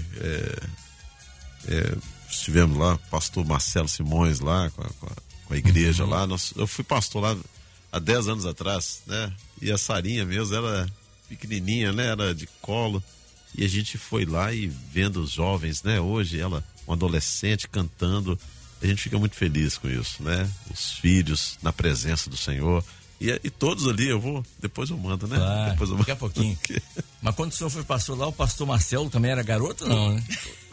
estivemos lá, pastor Marcelo Simões lá, com a igreja lá, eu fui pastor lá há 10 anos atrás, né, e a Sarinha mesmo, ela pequenininha, né, era de colo, e a gente foi lá e vendo os jovens, né, hoje ela, uma adolescente cantando. A gente fica muito feliz com isso, né? Os filhos na presença do Senhor. E todos ali, depois eu mando, né? Claro, depois eu daqui a pouquinho. Mas quando o senhor foi pastor lá, o pastor Marcelo também era garoto, não, né?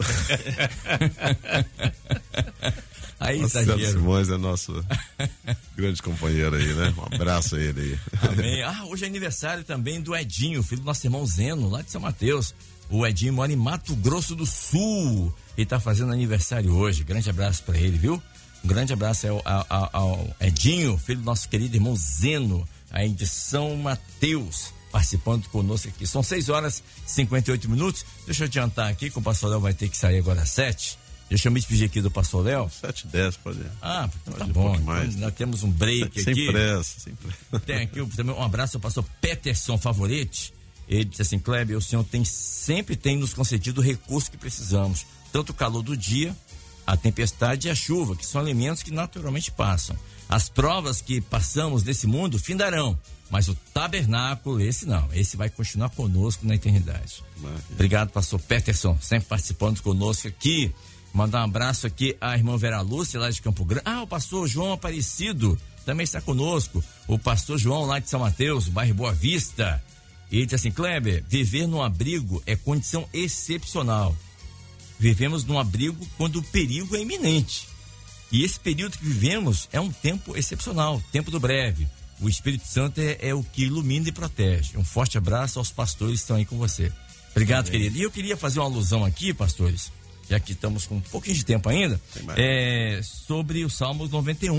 Aí, Marcelo Simões é nosso grande companheiro aí, né? Um abraço a ele aí. Amém. Hoje é aniversário também do Edinho, filho do nosso irmão Zeno, lá de São Mateus. O Edinho mora em Mato Grosso do Sul e tá fazendo aniversário hoje. Grande abraço para ele, viu? Um grande abraço ao Edinho, filho do nosso querido irmão Zeno, aí de São Mateus, participando conosco aqui. São 6h58. Deixa eu adiantar aqui que o pastor Léo vai ter que sair agora às 7. Deixa eu me despedir aqui do pastor Léo. 7h10, pode ir. Então tá bom. Mais. Nós temos um break sem aqui. Sem pressa. Tem aqui também um abraço ao pastor Peterson Favorite. Ele disse assim, Kleber, o Senhor sempre tem nos concedido o recurso que precisamos. Tanto o calor do dia, a tempestade e a chuva, que são elementos que naturalmente passam. As provas que passamos nesse mundo findarão, mas o tabernáculo, esse vai continuar conosco na eternidade. Maravilha. Obrigado, pastor Peterson, sempre participando conosco aqui. Mandar um abraço aqui à irmã Vera Lúcia, lá de Campo Grande. O pastor João Aparecido também está conosco. O pastor João, lá de São Mateus, bairro Boa Vista. E ele diz assim, Kleber, viver num abrigo é condição excepcional. Vivemos num abrigo quando o perigo é iminente. E esse período que vivemos é um tempo excepcional, tempo do breve. O Espírito Santo é o que ilumina e protege. Um forte abraço aos pastores que estão aí com você. Obrigado, querido. E eu queria fazer uma alusão aqui, pastores, já que estamos com um pouquinho de tempo ainda, sobre o Salmo 91.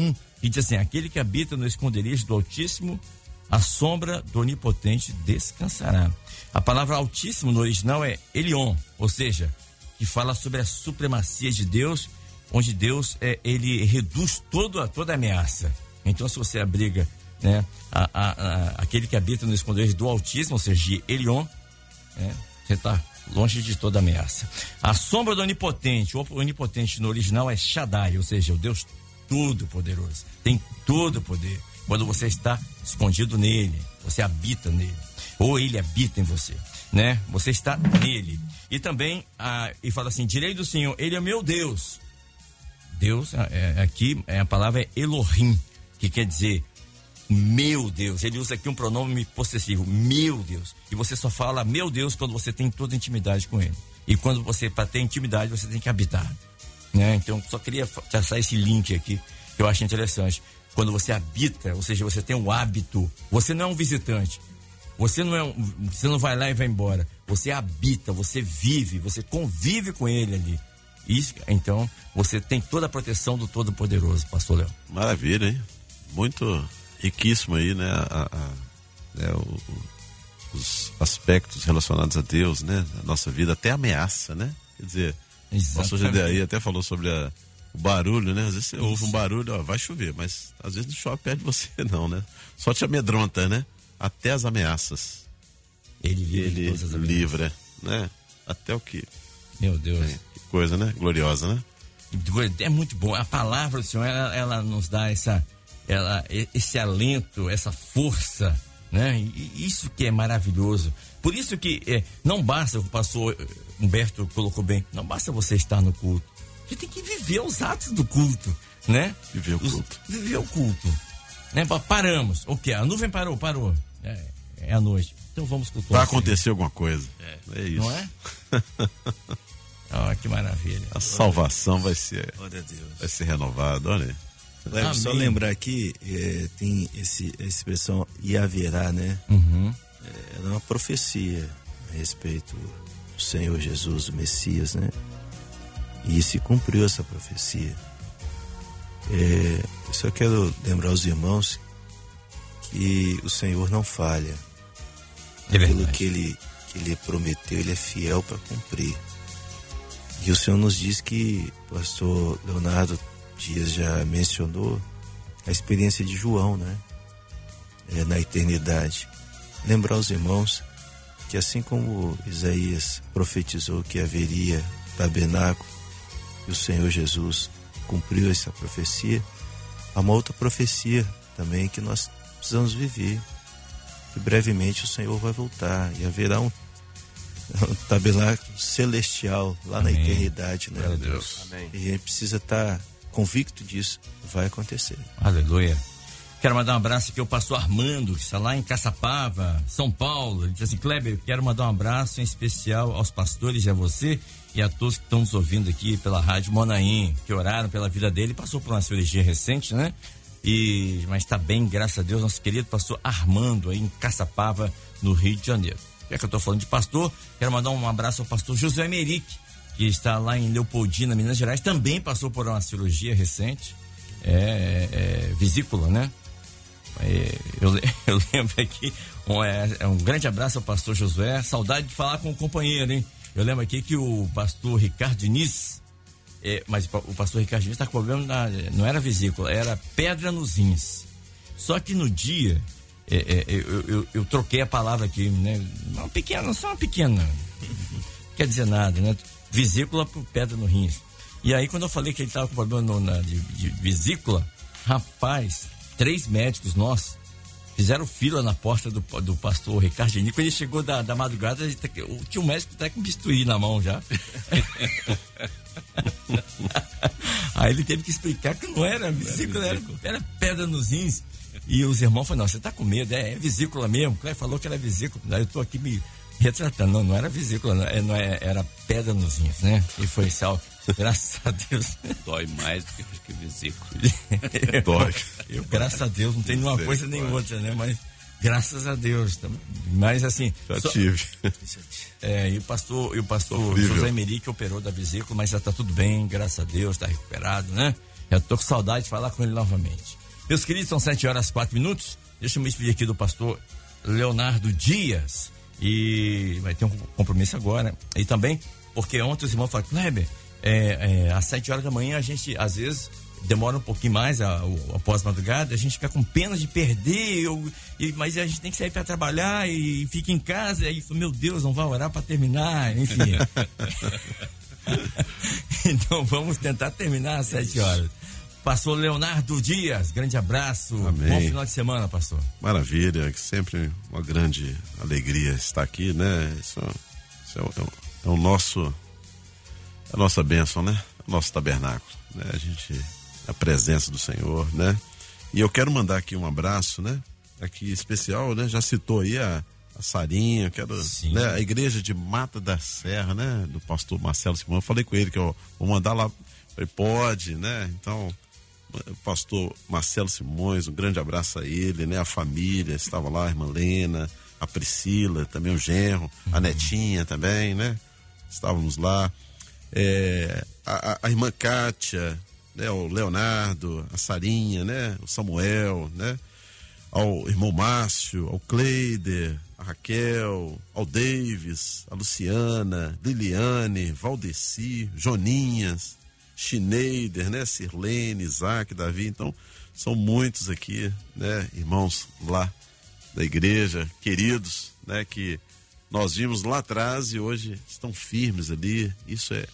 que diz assim: aquele que habita no esconderijo do Altíssimo, a sombra do Onipotente descansará. A palavra Altíssimo no original é Elion, ou seja, que fala sobre a supremacia de Deus, onde Deus ele reduz toda ameaça. Então, se você abriga, né, aquele que habita no esconderijo do Altíssimo, ou seja, de Elion, você está longe de toda ameaça. A sombra do Onipotente, o Onipotente no original é Shaddai, ou seja, o Deus Todo-Poderoso, tem todo o poder. Quando você está escondido nele, você habita nele, ou ele habita em você, né? Você está nele. E também, e fala assim: direi do Senhor, ele é meu Deus. Deus, aqui a palavra é Elohim, que quer dizer meu Deus. Ele usa aqui um pronome possessivo, meu Deus. E você só fala meu Deus quando você tem toda intimidade com ele. E quando você, para ter intimidade, você tem que habitar, né? Então, só queria traçar esse link aqui, que eu acho interessante. Quando você habita, ou seja, você tem um hábito, você não é um visitante, você não vai lá e vai embora, você habita, você vive, você convive com ele ali. Isso, então, você tem toda a proteção do Todo-Poderoso, pastor Léo. Maravilha, hein? Muito riquíssimo aí, né? Os aspectos relacionados a Deus, né? A nossa vida, até ameaça, né? Quer dizer, o pastor Gedeaí até falou sobre o barulho, né? Às vezes você ouve um barulho, vai chover, mas às vezes não chove perto de você, não, né? Só te amedronta, né? Até as ameaças. Ele livra, né? Até o que? Meu Deus. Que coisa, né? Gloriosa, né? É muito bom. A palavra do Senhor, ela nos dá esse alento, essa força, né? E isso que é maravilhoso. Por isso que não basta, o pastor Humberto colocou bem, não basta você estar no culto. Você tem que viver os atos do culto, né? Viver o culto. Né? Paramos. O quê? A nuvem parou. É a noite. Então vamos cultuar. Vai acontecer alguma coisa. É isso. Não é? Que maravilha. A salvação vai ser renovada, olha. Só lembrar aqui, tem essa expressão e haverá, né? Uhum. Ela é uma profecia a respeito do Senhor Jesus, o Messias, né? E se cumpriu essa profecia. Eu só quero lembrar aos irmãos que o Senhor não falha. Aquilo que ele prometeu, ele é fiel para cumprir. E o Senhor nos diz que o pastor Leonardo Dias já mencionou a experiência de João, né? Na eternidade. Lembrar aos irmãos que assim como Isaías profetizou que haveria tabernáculo e o Senhor Jesus cumpriu essa profecia, há uma outra profecia também que nós precisamos viver, que brevemente o Senhor vai voltar e haverá um tabernáculo celestial lá na eternidade, né? Meu Deus. Amém. E a gente precisa estar convicto disso, vai acontecer. Aleluia. Quero mandar um abraço aqui ao pastor Armando, que está lá em Caçapava, São Paulo. Ele diz assim: Kleber, quero mandar um abraço em especial aos pastores e a você e a todos que estão nos ouvindo aqui pela Rádio Monaim, que oraram pela vida dele. Passou por uma cirurgia recente, né? Mas está bem, graças a Deus, nosso querido pastor Armando, aí em Caçapava, no Rio de Janeiro. Já que eu estou falando de pastor, quero mandar um abraço ao pastor José Merique, que está lá em Leopoldina, Minas Gerais. Também passou por uma cirurgia recente, vesícula, né? Eu lembro aqui, um grande abraço ao pastor Josué. Saudade de falar com o companheiro, hein? Eu lembro aqui que o pastor Ricardo Diniz, mas o pastor Ricardo Diniz está com problema, não era vesícula, era pedra nos rins. Só que no dia, eu troquei a palavra aqui, né? Só uma pequena, não quer dizer nada, né? Vesícula por pedra no rins. E aí, quando eu falei que ele estava com problema de vesícula, rapaz, 3 médicos nossos fizeram fila na porta do pastor Ricardo Diniz. Quando ele chegou da madrugada, tinha um médico que estava com bisturi na mão já. Aí ele teve que explicar que não era vesícula, era pedra nos rins. E os irmãos falaram: não, você está com medo, é vesícula mesmo. O Cléber falou que era vesícula. Aí eu estou aqui me retratando. Não era vesícula, não era pedra nos rins, né? E foi salvo. Graças a Deus. Dói mais do que vesícula. Dói. Eu, graças a Deus, não tenho nenhuma coisa nem outra, né? Mas graças a Deus. Mas assim. Já tive. E o pastor José Merique operou da vesícula, mas já está tudo bem, graças a Deus, está recuperado, né? Já estou com saudade de falar com ele novamente. Meus queridos, são 7h04. Deixa eu me despedir aqui do pastor Leonardo Dias. E vai ter um compromisso agora. E também, porque ontem os irmãos falaram, Kleber, às 7h da manhã a gente, às vezes, demora um pouquinho mais após madrugada, a gente fica com pena de perder, mas a gente tem que sair para trabalhar e fica em casa. E aí, meu Deus, não vai orar para terminar, enfim. Então vamos tentar terminar às 7h. Pastor Leonardo Dias, grande abraço. Amém. Bom final de semana, pastor. Maravilha, sempre uma grande alegria estar aqui, né? Isso é o nosso, a nossa bênção, né? O nosso tabernáculo, né? A presença do Senhor, né? E eu quero mandar aqui um abraço, né? Aqui especial, né? Já citou aí a Sarinha, né? A igreja de Mata da Serra, né? Do pastor Marcelo Simão. Eu falei com ele que eu vou mandar lá. Falei, pode, né? Então, o pastor Marcelo Simões, um grande abraço a ele, né? A família, estava lá, a irmã Lena, a Priscila, também o genro, a netinha também, né? Estávamos lá. A irmã Kátia, né? O Leonardo, a Sarinha, né? O Samuel, né? Ao irmão Márcio, ao Cleider, a Raquel, ao Davis, a Luciana, Liliane, Valdeci, Joninhas, Schneider, né? Sirlene, Isaac, Davi. Então, são muitos aqui, né? Irmãos lá da igreja, queridos, né? Que nós vimos lá atrás e hoje estão firmes ali. Isso é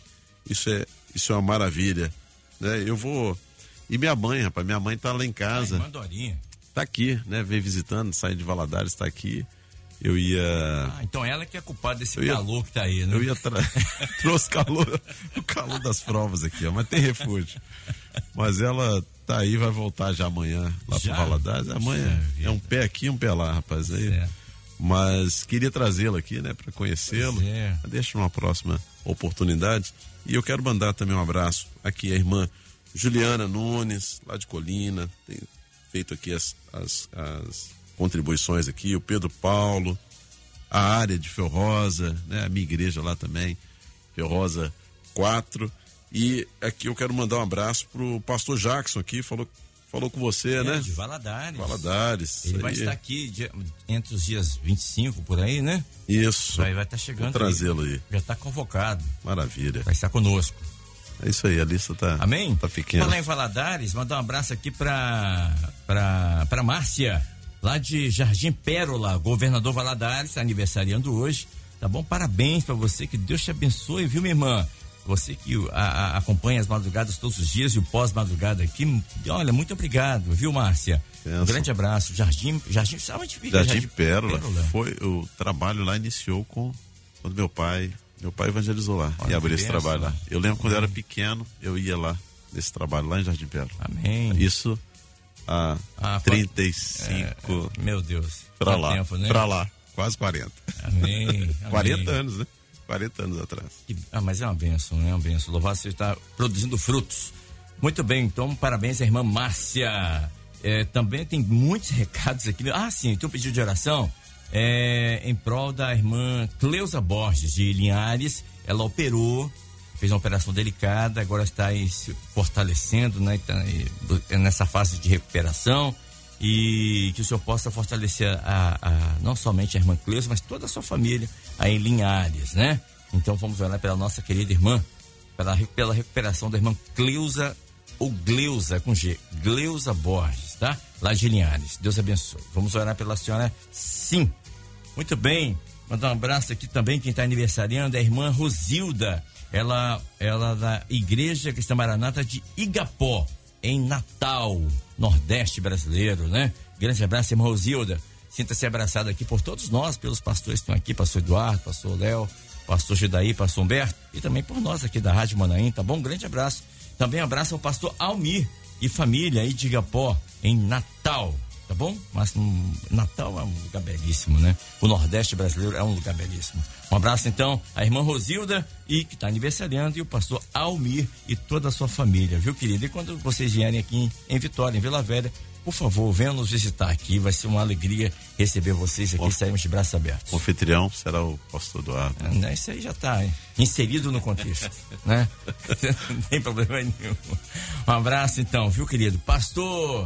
uma maravilha, né? Eu vou... E minha mãe, rapaz, minha mãe tá lá em casa. Irmã Dorinha. Tá aqui, né? Veio visitando, saindo de Valadares, tá aqui. Eu ia... então ela que é culpada desse calor que tá aí, né? Eu ia trouxe o calor das provas aqui, ó, mas tem refúgio. Mas ela tá aí, vai voltar já amanhã lá pro Valadares. Amanhã é um pé aqui, um pé lá, rapaz. Aí. Mas queria trazê-lo aqui, né, para conhecê-lo. Deixa uma próxima oportunidade. E eu quero mandar também um abraço aqui à irmã Juliana Nunes, lá de Colina, tem feito aqui as contribuições aqui, o Pedro Paulo, a área de Ferrosa, né? A minha igreja lá também, Ferrosa 4. E aqui eu quero mandar um abraço pro pastor Jackson aqui, falou com você, né? De Valadares. Valadares. Ele vai estar aqui entre os dias 25, por aí, né? Isso. Vai estar chegando. Vou trazê-lo aí. Já está convocado. Maravilha. Vai estar conosco. É isso aí, a lista tá... Amém? Tá pequena. Falar em Valadares, mandar um abraço aqui pra Márcia, lá de Jardim Pérola, governador Valadares, aniversariando hoje, tá bom? Parabéns pra você, que Deus te abençoe, viu, minha irmã? Você que acompanha as madrugadas todos os dias e o pós-madrugada aqui, olha, muito obrigado, viu, Márcia? Um grande abraço. Jardim Pérola. O trabalho lá iniciou quando meu pai evangelizou lá. Olha, e abriu esse trabalho lá. Eu lembro quando eu era pequeno, eu ia lá, nesse trabalho lá em Jardim Pérola. Amém. Isso há 35... meu Deus. Pra lá, tempo, né? Pra lá, quase 40. Amém. 40 anos, né? 40 anos atrás. Mas é uma bênção, né? É uma bênção. Louvado seja, está produzindo frutos. Muito bem, então, parabéns à irmã Márcia. Também tem muitos recados aqui. Sim, tem um pedido de oração. Em prol da irmã Cleusa Borges, de Linhares. Ela operou, fez uma operação delicada, agora está aí se fortalecendo, né? Tá nessa fase de recuperação. E que o senhor possa fortalecer não somente a irmã Cleusa, mas toda a sua família aí em Linhares, né? Então vamos orar pela nossa querida irmã, pela recuperação da irmã Cleusa, ou Gleusa com G, Gleusa Borges, tá? Lá de Linhares. Deus abençoe. Vamos orar pela senhora, sim. Muito bem. Mandar um abraço aqui também, quem está aniversariando é a irmã Rosilda. Ela da Igreja Cristã Maranata de Igapó, em Natal, Nordeste brasileiro, né? Grande abraço, irmã Rosilda. Sinta-se abraçada aqui por todos nós, pelos pastores que estão aqui, pastor Eduardo, pastor Léo, pastor Gedaí, pastor Humberto, e também por nós aqui da Rádio Manaim, tá bom? Um grande abraço. Também abraço ao pastor Almir e família aí de Igapó, em Natal, tá bom? Mas Natal é um lugar belíssimo, né? O Nordeste brasileiro é um lugar belíssimo. Um abraço então à irmã Rosilda, e que está aniversariando, e o pastor Almir e toda a sua família, viu, querido? E quando vocês vierem aqui em Vitória, em Vila Velha, por favor, venham nos visitar aqui, vai ser uma alegria receber vocês aqui, saímos de braços abertos. O anfitrião será o pastor Eduardo. Isso aí já está inserido no contexto, né? Não tem problema nenhum. Um abraço então, viu, querido? Pastor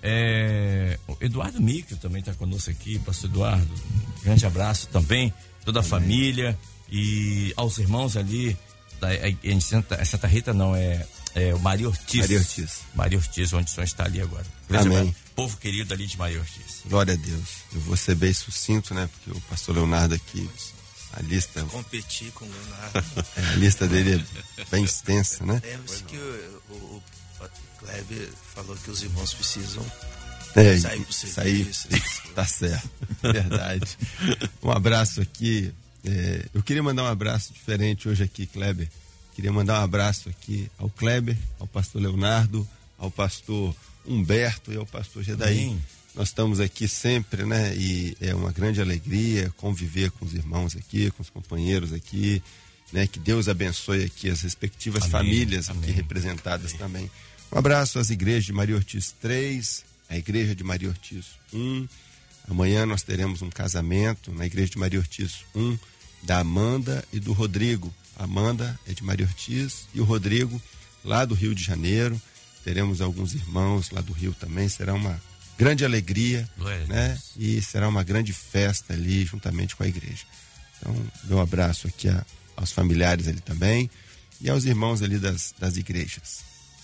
O Eduardo Micro também está conosco aqui, pastor Eduardo. Um grande abraço também, toda a família e aos irmãos ali em Santa Rita, não, é o Maria Ortiz. Maria Ortiz, onde o senhor está ali agora. Amém. Povo querido ali de Maria Ortiz. Glória a Deus. Eu vou ser bem sucinto, né? Porque o pastor Leonardo aqui, a lista... Competir com o Leonardo. A lista dele é bem extensa, né? Lembre-se que o Kleber falou que os irmãos precisam sair pro serviço. Tá certo, verdade. Um abraço aqui. Eu queria mandar um abraço diferente hoje aqui, Kleber. Queria mandar um abraço aqui ao Kleber, ao pastor Leonardo, ao pastor Humberto e ao pastor Gedaí. Nós estamos aqui sempre, né? E é uma grande alegria conviver com os irmãos aqui, com os companheiros aqui, né? Que Deus abençoe aqui as respectivas famílias aqui representadas também. Um abraço às igrejas de Maria Ortiz 3, a igreja de Maria Ortiz 1. Amanhã nós teremos um casamento na igreja de Maria Ortiz 1, da Amanda e do Rodrigo. A Amanda é de Maria Ortiz e o Rodrigo lá do Rio de Janeiro. Teremos alguns irmãos lá do Rio também. Será uma grande alegria, né? E será uma grande festa ali juntamente com a igreja. Então, meu abraço aqui aos familiares ali também e aos irmãos ali das igrejas.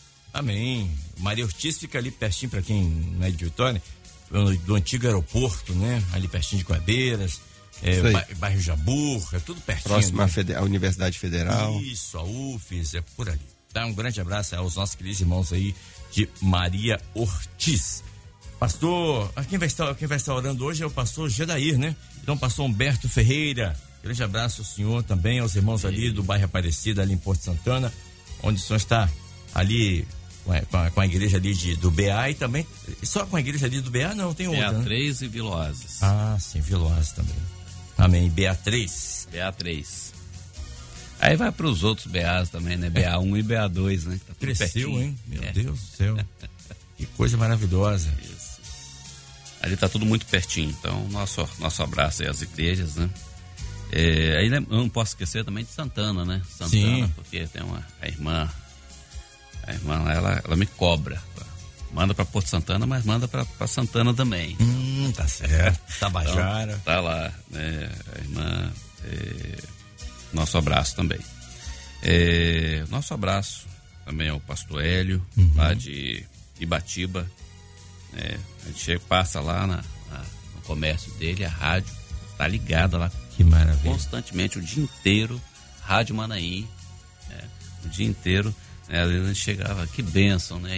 Amém. Maria Ortiz fica ali pertinho, para quem não é de Vitória, do antigo aeroporto, né? Ali pertinho de Coabeiras. Bairro Jabur, é tudo pertinho. Próximo à Universidade Federal. Isso, a UFES, é por ali. Dá um grande abraço aos nossos queridos irmãos aí de Maria Ortiz. Pastor, quem vai estar orando hoje é o pastor Gedair, né? Então, pastor Humberto Ferreira, grande abraço ao senhor também, aos irmãos ali do bairro Aparecida, ali em Porto Santana, onde o senhor está ali com a igreja ali do BA e também, só com a igreja ali do BA, não, tem outra, né? BA3 e Vila Oasis. Ah, sim, Vila Oasis também. Amém. BA3. Aí vai para os outros BAs também, né? BA1 e BA2, né? Tá cresceu, pertinho. Hein? Meu Deus do céu. Que coisa maravilhosa. Isso. Ali tá tudo muito pertinho. Então, nosso abraço aí às igrejas, né? Aí não posso esquecer também de Santana, né? Santana, sim. Porque tem a irmã ela me cobra. Manda para Porto Santana, mas manda para Santana também. Tá certo. Tabajara. Então, tá lá, né? A irmã, nosso abraço também. Nosso abraço também ao pastor Hélio, lá de Ibatiba. A gente passa lá no comércio dele, a rádio, tá ligada lá. Que maravilha. Constantemente, o dia inteiro, Rádio Manaim, o dia inteiro. Às vezes a gente chegava, que bênção, né?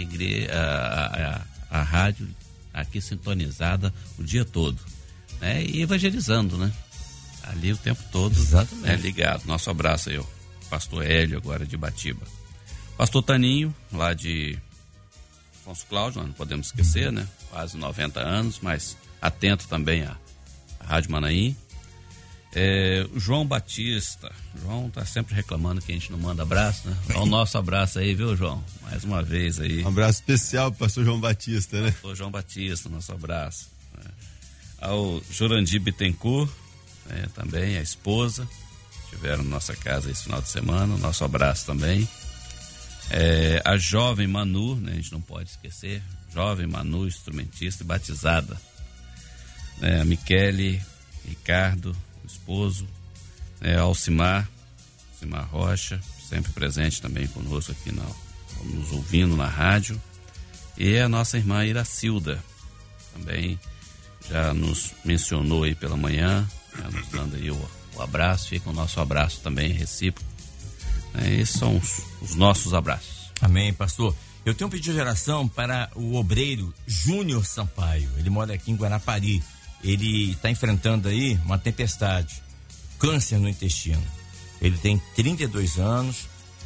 A rádio aqui sintonizada o dia todo, né? E evangelizando, né? Ali o tempo todo. Exatamente. Ligado. Nosso abraço aí, ó. Pastor Hélio, agora de Ibatiba. Pastor Taninho, lá de Afonso Cláudio, nós não podemos esquecer, né? Quase 90 anos, mas atento também à Rádio Manaim. O João Batista. João tá sempre reclamando que a gente não manda abraço, né? Dá o nosso abraço aí, viu, João? Mais uma vez aí. Um abraço especial pro pastor João Batista, né? Pastor João Batista, nosso abraço. Ao Jurandir Bittencourt, também, a esposa. Estiveram na nossa casa esse final de semana. Nosso abraço também. A jovem Manu, né? A gente não pode esquecer. Jovem Manu, instrumentista e batizada. A Michele, Ricardo, esposo, Alcimar Rocha, sempre presente também conosco aqui, nos ouvindo na rádio, e a nossa irmã Iracilda, também já nos mencionou aí pela manhã, nos dando aí o abraço, fica o nosso abraço também recíproco, esses são os nossos abraços. Amém, pastor. Eu tenho um pedido de oração para o obreiro Júnior Sampaio, ele mora aqui em Guarapari. Ele está enfrentando aí uma tempestade, câncer no intestino. Ele tem 32 anos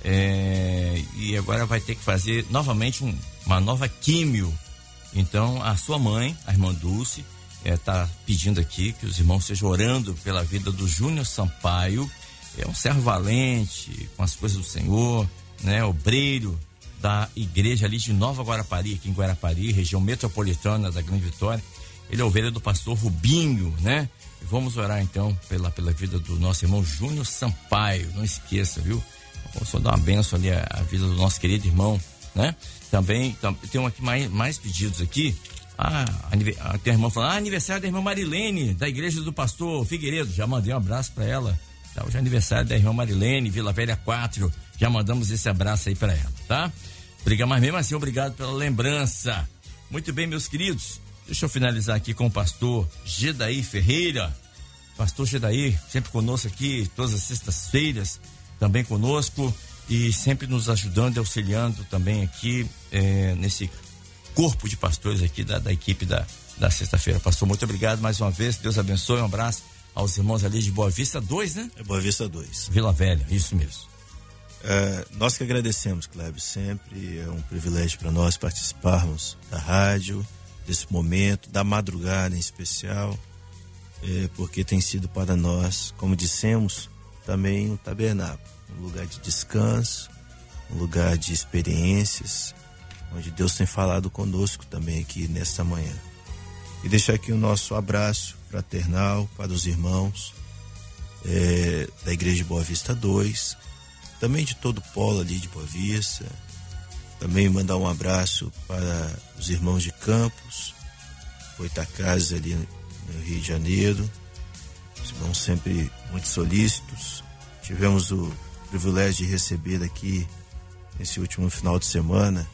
e agora vai ter que fazer novamente uma nova químio. Então, a sua mãe, a irmã Dulce, está pedindo aqui que os irmãos estejam orando pela vida do Júnior Sampaio. É um servo valente, com as coisas do Senhor, né? Obreiro da igreja ali de Nova Guarapari, aqui em Guarapari, região metropolitana da Grande Vitória. Ele é ovelha do pastor Rubinho, né? Vamos orar então pela vida do nosso irmão Júnior Sampaio. Não esqueça, viu? Vamos só dar uma bênção ali à vida do nosso querido irmão, né? Também tem aqui mais pedidos aqui. Tem a irmã falando, aniversário da irmã Marilene, da igreja do pastor Figueiredo. Já mandei um abraço para ela. Tá, hoje é aniversário da irmã Marilene, Vila Velha 4. Já mandamos esse abraço aí para ela, tá? Obrigado, mas mesmo assim, obrigado pela lembrança. Muito bem, meus queridos. Deixa eu finalizar aqui com o pastor Gedaí Ferreira. Pastor Gedaí, sempre conosco aqui, todas as sextas-feiras, também conosco, e sempre nos ajudando e auxiliando também aqui nesse corpo de pastores aqui da equipe da sexta-feira. Pastor, muito obrigado mais uma vez, Deus abençoe, um abraço aos irmãos ali de Boa Vista 2, né? É Boa Vista 2. Vila Velha, isso mesmo. Nós que agradecemos, Cleber, sempre é um privilégio para nós participarmos da rádio, desse momento, da madrugada em especial, porque tem sido para nós, como dissemos, também um tabernáculo, um lugar de descanso, um lugar de experiências, onde Deus tem falado conosco também aqui nesta manhã. E deixar aqui o nosso abraço fraternal para os irmãos da Igreja de Boa Vista 2, também de todo o polo ali de Boa Vista. Também mandar um abraço para os irmãos de Campos, Goitacazes ali no Rio de Janeiro. Os irmãos sempre muito solícitos. Tivemos o privilégio de receber aqui nesse último final de semana,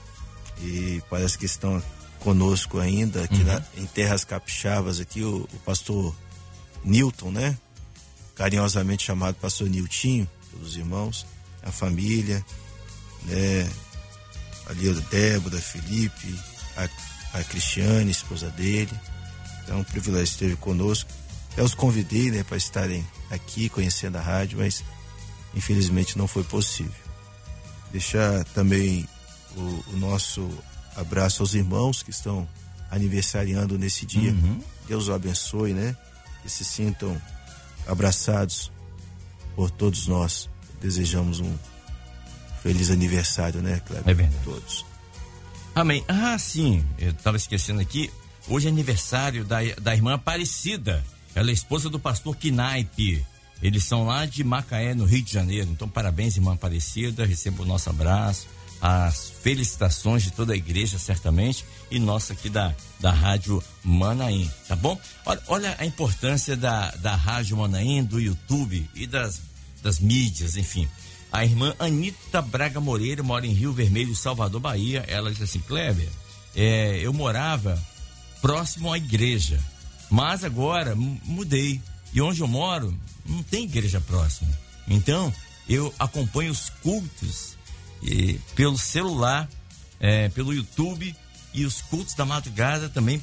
e parece que estão conosco ainda aqui em Terras Capixabas aqui o pastor Newton, né? Carinhosamente chamado pastor Niltinho pelos irmãos, a família, né? Ali a Débora, Felipe, a Cristiane, esposa dele. Então, um privilégio esteve conosco. Eu os convidei, né, para estarem aqui conhecendo a rádio, mas infelizmente não foi possível. Deixar também o nosso abraço aos irmãos que estão aniversariando nesse dia. Deus o abençoe, né? Que se sintam abraçados por todos nós. Desejamos um feliz aniversário, né, Cleber? É verdade. Todos. Amém. Sim, eu estava esquecendo aqui. Hoje é aniversário da irmã Aparecida. Ela é esposa do pastor Quinaipe. Eles são lá de Macaé, no Rio de Janeiro. Então, parabéns, irmã Aparecida. Receba o nosso abraço. As felicitações de toda a igreja, certamente, e nossa aqui da Rádio Manaim, tá bom? Olha a importância da Rádio Manaim, do YouTube e das mídias, enfim. A irmã Anita Braga Moreira mora em Rio Vermelho, Salvador, Bahia. Ela diz assim: Cleber, eu morava próximo à igreja, mas agora mudei, e onde eu moro não tem igreja próxima. Então, eu acompanho os cultos pelo celular, pelo YouTube, e os cultos da madrugada também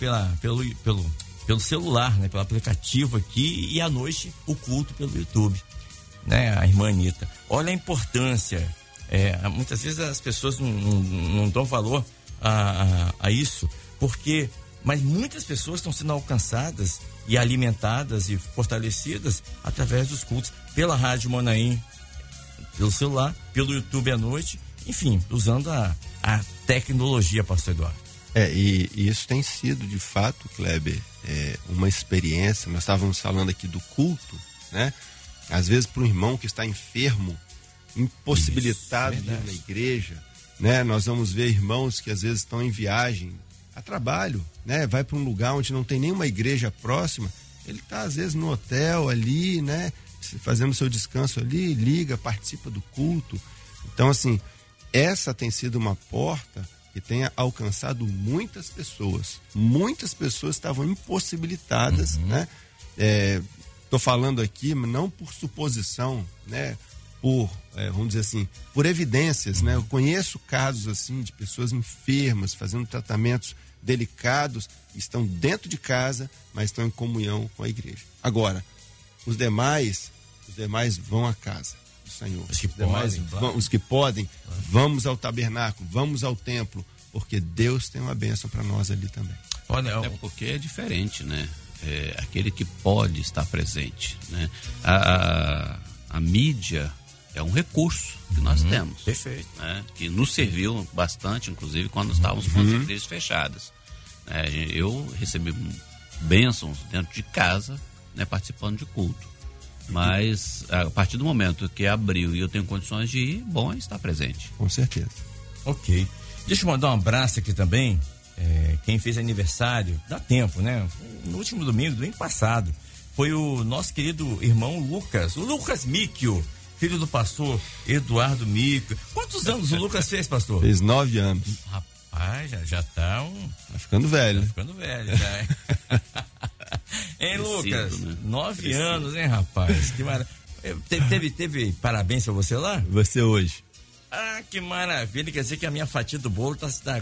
pelo celular, né? Pelo aplicativo aqui, e à noite o culto pelo YouTube, né? A irmã Anita, olha a importância. Muitas vezes as pessoas não dão valor a isso, mas muitas pessoas estão sendo alcançadas e alimentadas e fortalecidas através dos cultos pela Rádio Manaim, pelo celular, pelo YouTube à noite, enfim, usando a tecnologia, pastor Eduardo. E isso tem sido, de fato, Kleber, uma experiência. Nós estávamos falando aqui do culto, né? Às vezes, para um irmão que está enfermo, impossibilitado de ir na igreja, né? Nós vamos ver irmãos que às vezes estão em viagem a trabalho, né? Vai para um lugar onde não tem nenhuma igreja próxima, ele está às vezes no hotel ali, né? Fazendo seu descanso ali, liga, participa do culto. Então, assim, essa tem sido uma porta que tenha alcançado muitas pessoas. Muitas pessoas estavam impossibilitadas, né? Estou falando aqui, não por suposição, né? Vamos dizer assim, por evidências, né? Eu conheço casos assim de pessoas enfermas, fazendo tratamentos delicados, estão dentro de casa, mas estão em comunhão com a igreja. Agora, os demais vão à casa do Senhor. Os que podem, vamos ao tabernáculo, vamos ao templo, porque Deus tem uma bênção para nós ali também. Olha, porque é diferente, né? Aquele que pode estar presente, né? A mídia é um recurso que nós temos. Perfeito. Né? Que nos serviu bastante, inclusive, quando estávamos com as igrejas fechadas. Eu recebi bênçãos dentro de casa, né, participando de culto. Mas a partir do momento que abriu e eu tenho condições de ir, bom é estar presente. Com certeza. Ok. Deixa eu mandar um abraço aqui também quem fez aniversário, dá tempo, né? No último domingo passado, foi o nosso querido irmão Lucas, o Lucas Míquio, filho do pastor Eduardo Míquio. Quantos anos o Lucas fez, pastor? Fez 9 anos. Rapaz, já tá ficando velho. Tá ficando velho, já, hein? Hein, Lucas? 9 anos, hein, rapaz? Que maravilha. Teve parabéns pra você lá? Você hoje. Ah, que maravilha. Quer dizer que a minha fatia do bolo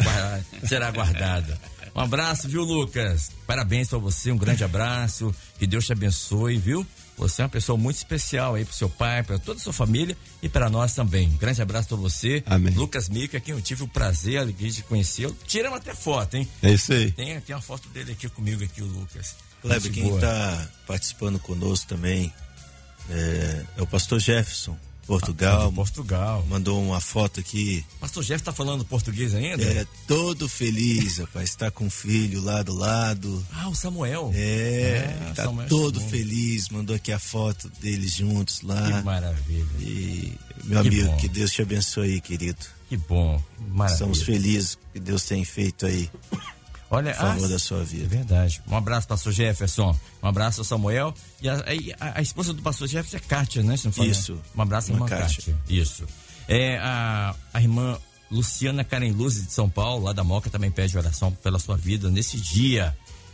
será guardada. Um abraço, viu, Lucas? Parabéns pra você, um grande abraço. Que Deus te abençoe, viu? Você é uma pessoa muito especial aí pro seu pai, pra toda a sua família e pra nós também. Um grande abraço pra você. Amém. Lucas Mico, aqui eu tive o prazer, a alegria de conhecê-lo. Tiramos até foto, hein? É isso aí. Tem uma foto dele aqui comigo, aqui, o Lucas. Kleber, quem está participando conosco também é o pastor Jefferson, Portugal. Portugal. Mandou uma foto aqui. Pastor Jefferson tá falando português ainda? Todo feliz, rapaz. Está com o filho lá do lado. Ah, o Samuel. Tá Samuel todo chamou. feliz. Mandou aqui a foto deles juntos lá. Que maravilha. E, meu Que amigo, bom. que Deus te abençoe aí, querido. Que bom. Maravilha. Estamos felizes que Deus tem feito aí. Olha, A favor da sua vida. É verdade. Um abraço, pastor Jefferson. Um abraço ao Samuel. E a esposa do pastor Jefferson é Kátia, né? Isso. Um abraço à irmã Kátia. Isso. A irmã Luciana Karen Luz de São Paulo, lá da Moca, também pede oração pela sua vida nesse dia.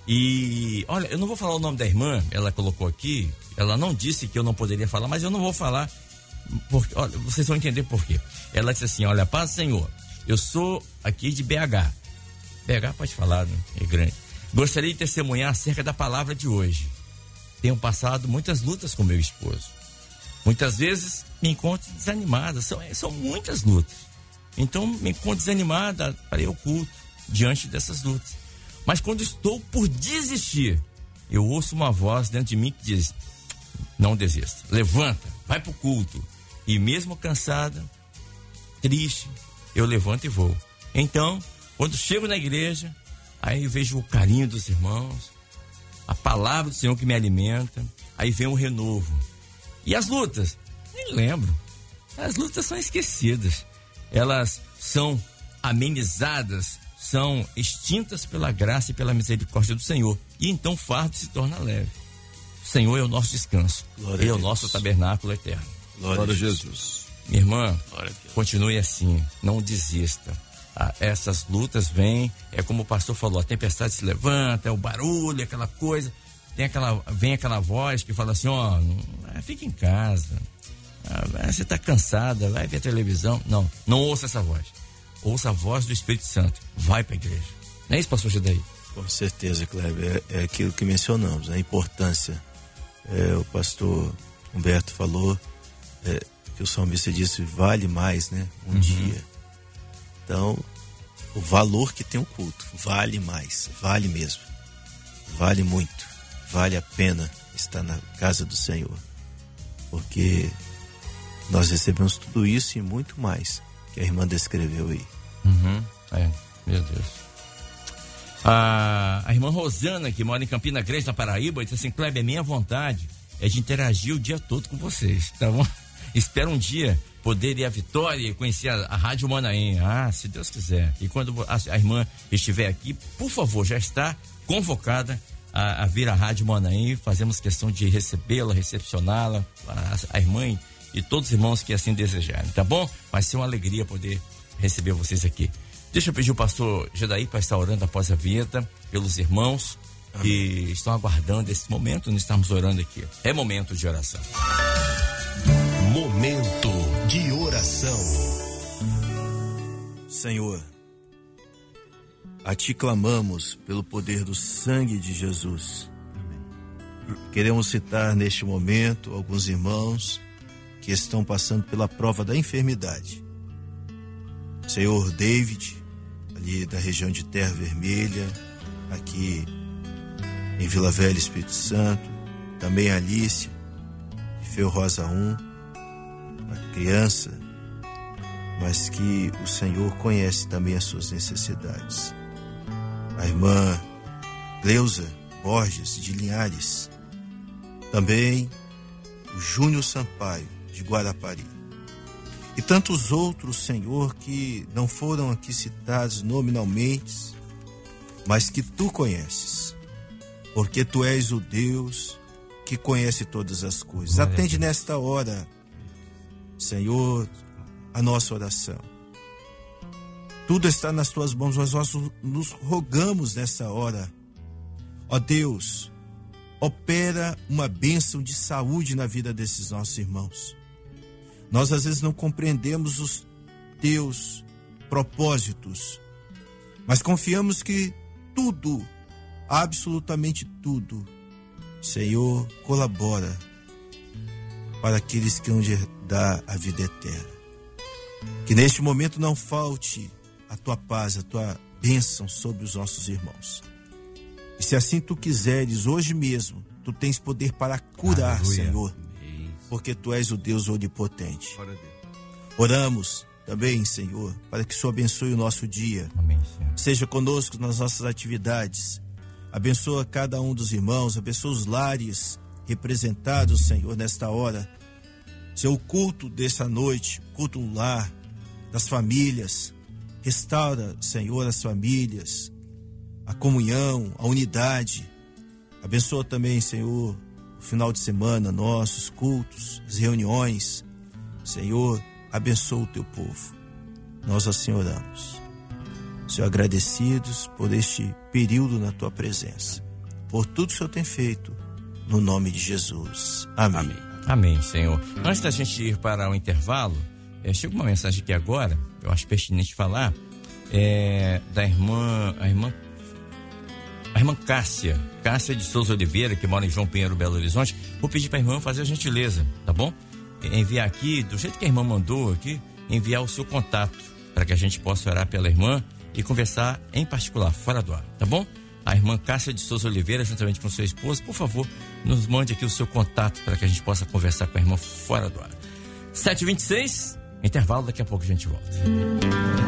E, olha, eu não vou falar o nome da irmã, ela colocou aqui, ela não disse que eu não poderia falar, mas eu não vou falar, porque, olha, vocês vão entender por quê. Ela disse assim, olha, paz do Senhor, eu sou aqui de BH. BH pode falar, né? É grande. Gostaria de testemunhar acerca da palavra de hoje. Tenho passado muitas lutas com meu esposo. Muitas vezes me encontro desanimada. São muitas lutas. Então me encontro desanimada para ir ao culto diante dessas lutas. Mas quando estou por desistir, eu ouço uma voz dentro de mim que diz: não desista. Levanta, vai para o culto. E mesmo cansada, triste, eu levanto e vou. Então, quando chego na igreja, aí eu vejo o carinho dos irmãos, a palavra do Senhor que me alimenta, aí vem um renovo. E as lutas? Nem lembro. As lutas são esquecidas. Elas são amenizadas, são extintas pela graça e pela misericórdia do Senhor. E então o fardo se torna leve. O Senhor é o nosso descanso. Ele é o nosso tabernáculo eterno. Glória a Jesus. Minha irmã, continue assim, não desista. Essas lutas vêm, é como o pastor falou, a tempestade se levanta, é o barulho, aquela coisa, vem aquela voz que fala assim, fica em casa, você está cansada, vai ver a televisão. Não ouça essa voz, ouça a voz do Espírito Santo, vai para a igreja. Não é isso, pastor Gedaí? Com certeza, Kleber, é aquilo que mencionamos, a importância. O pastor Humberto falou que o salmista disse, vale mais, né, um dia. Então, o valor que tem o culto vale mais, vale mesmo, vale muito, vale a pena estar na casa do Senhor, porque nós recebemos tudo isso e muito mais que a irmã descreveu aí. Meu Deus. A irmã Rosana, que mora em Campina Grande, na Paraíba, disse assim, Kleber, minha vontade é de interagir o dia todo com vocês, tá bom? Espero um dia poder ir à Vitória e conhecer a Rádio Manaim. Se Deus quiser. E quando a irmã estiver aqui, por favor, já está convocada a vir à Rádio Manaim. Fazemos questão de recebê-la, recepcioná-la, a irmã e todos os irmãos que assim desejarem, tá bom? Vai ser uma alegria poder receber vocês aqui. Deixa eu pedir o pastor Gedaí para estar orando após a vinheta, pelos irmãos que estão aguardando esse momento, nós estamos orando aqui. É momento de oração. Momento de oração. Senhor, a Ti clamamos pelo poder do sangue de Jesus. Queremos citar neste momento alguns irmãos que estão passando pela prova da enfermidade. Senhor David, ali da região de Terra Vermelha, aqui em Vila Velha, Espírito Santo. Também a Alice, de Feu Rosa 1. Uma criança, mas que o Senhor conhece também as suas necessidades. A irmã Cleusa Borges, de Linhares. Também o Júnior Sampaio, de Guarapari. E tantos outros, Senhor, que não foram aqui citados nominalmente, mas que tu conheces, porque tu és o Deus que conhece todas as coisas. Atende nesta hora, Senhor, a nossa oração. Tudo está nas tuas mãos, mas nós nos rogamos nessa hora. Ó Deus, opera uma bênção de saúde na vida desses nossos irmãos. Nós às vezes não compreendemos os teus propósitos, mas confiamos que tudo, absolutamente tudo, Senhor, colabora para aqueles que vão herdar a vida eterna. Que neste momento não falte a tua paz, a tua bênção sobre os nossos irmãos. E se assim tu quiseres, hoje mesmo, tu tens poder para curar, aleluia, Senhor, porque tu és o Deus onipotente. Oramos também, Senhor, para que o Senhor abençoe o nosso dia. Amém, Senhor. Seja conosco nas nossas atividades. Abençoa cada um dos irmãos, abençoa os lares representados, Senhor, nesta hora. Seu culto dessa noite, culto no lar, das famílias. Restaura, Senhor, as famílias, a comunhão, a unidade. Abençoa também, Senhor, o final de semana, nossos cultos, as reuniões. Senhor, abençoa o teu povo. Nós assim oramos. Senhor, agradecidos por este período na tua presença, por tudo que o Senhor tem feito, no nome de Jesus. Amém. Amém, amém, Senhor. Antes da gente ir para o intervalo, chega uma mensagem aqui agora, eu acho pertinente falar, da irmã Cássia de Souza Oliveira, que mora em João Pinheiro, Belo Horizonte. Vou pedir para a irmã fazer a gentileza, tá bom? Enviar aqui, do jeito que a irmã mandou aqui, enviar o seu contato, para que a gente possa orar pela irmã e conversar em particular, fora do ar, tá bom? A irmã Cássia de Souza Oliveira, juntamente com seu esposo, por favor, nos mande aqui o seu contato para que a gente possa conversar com a irmã fora do ar. 7h26, intervalo, daqui a pouco a gente volta.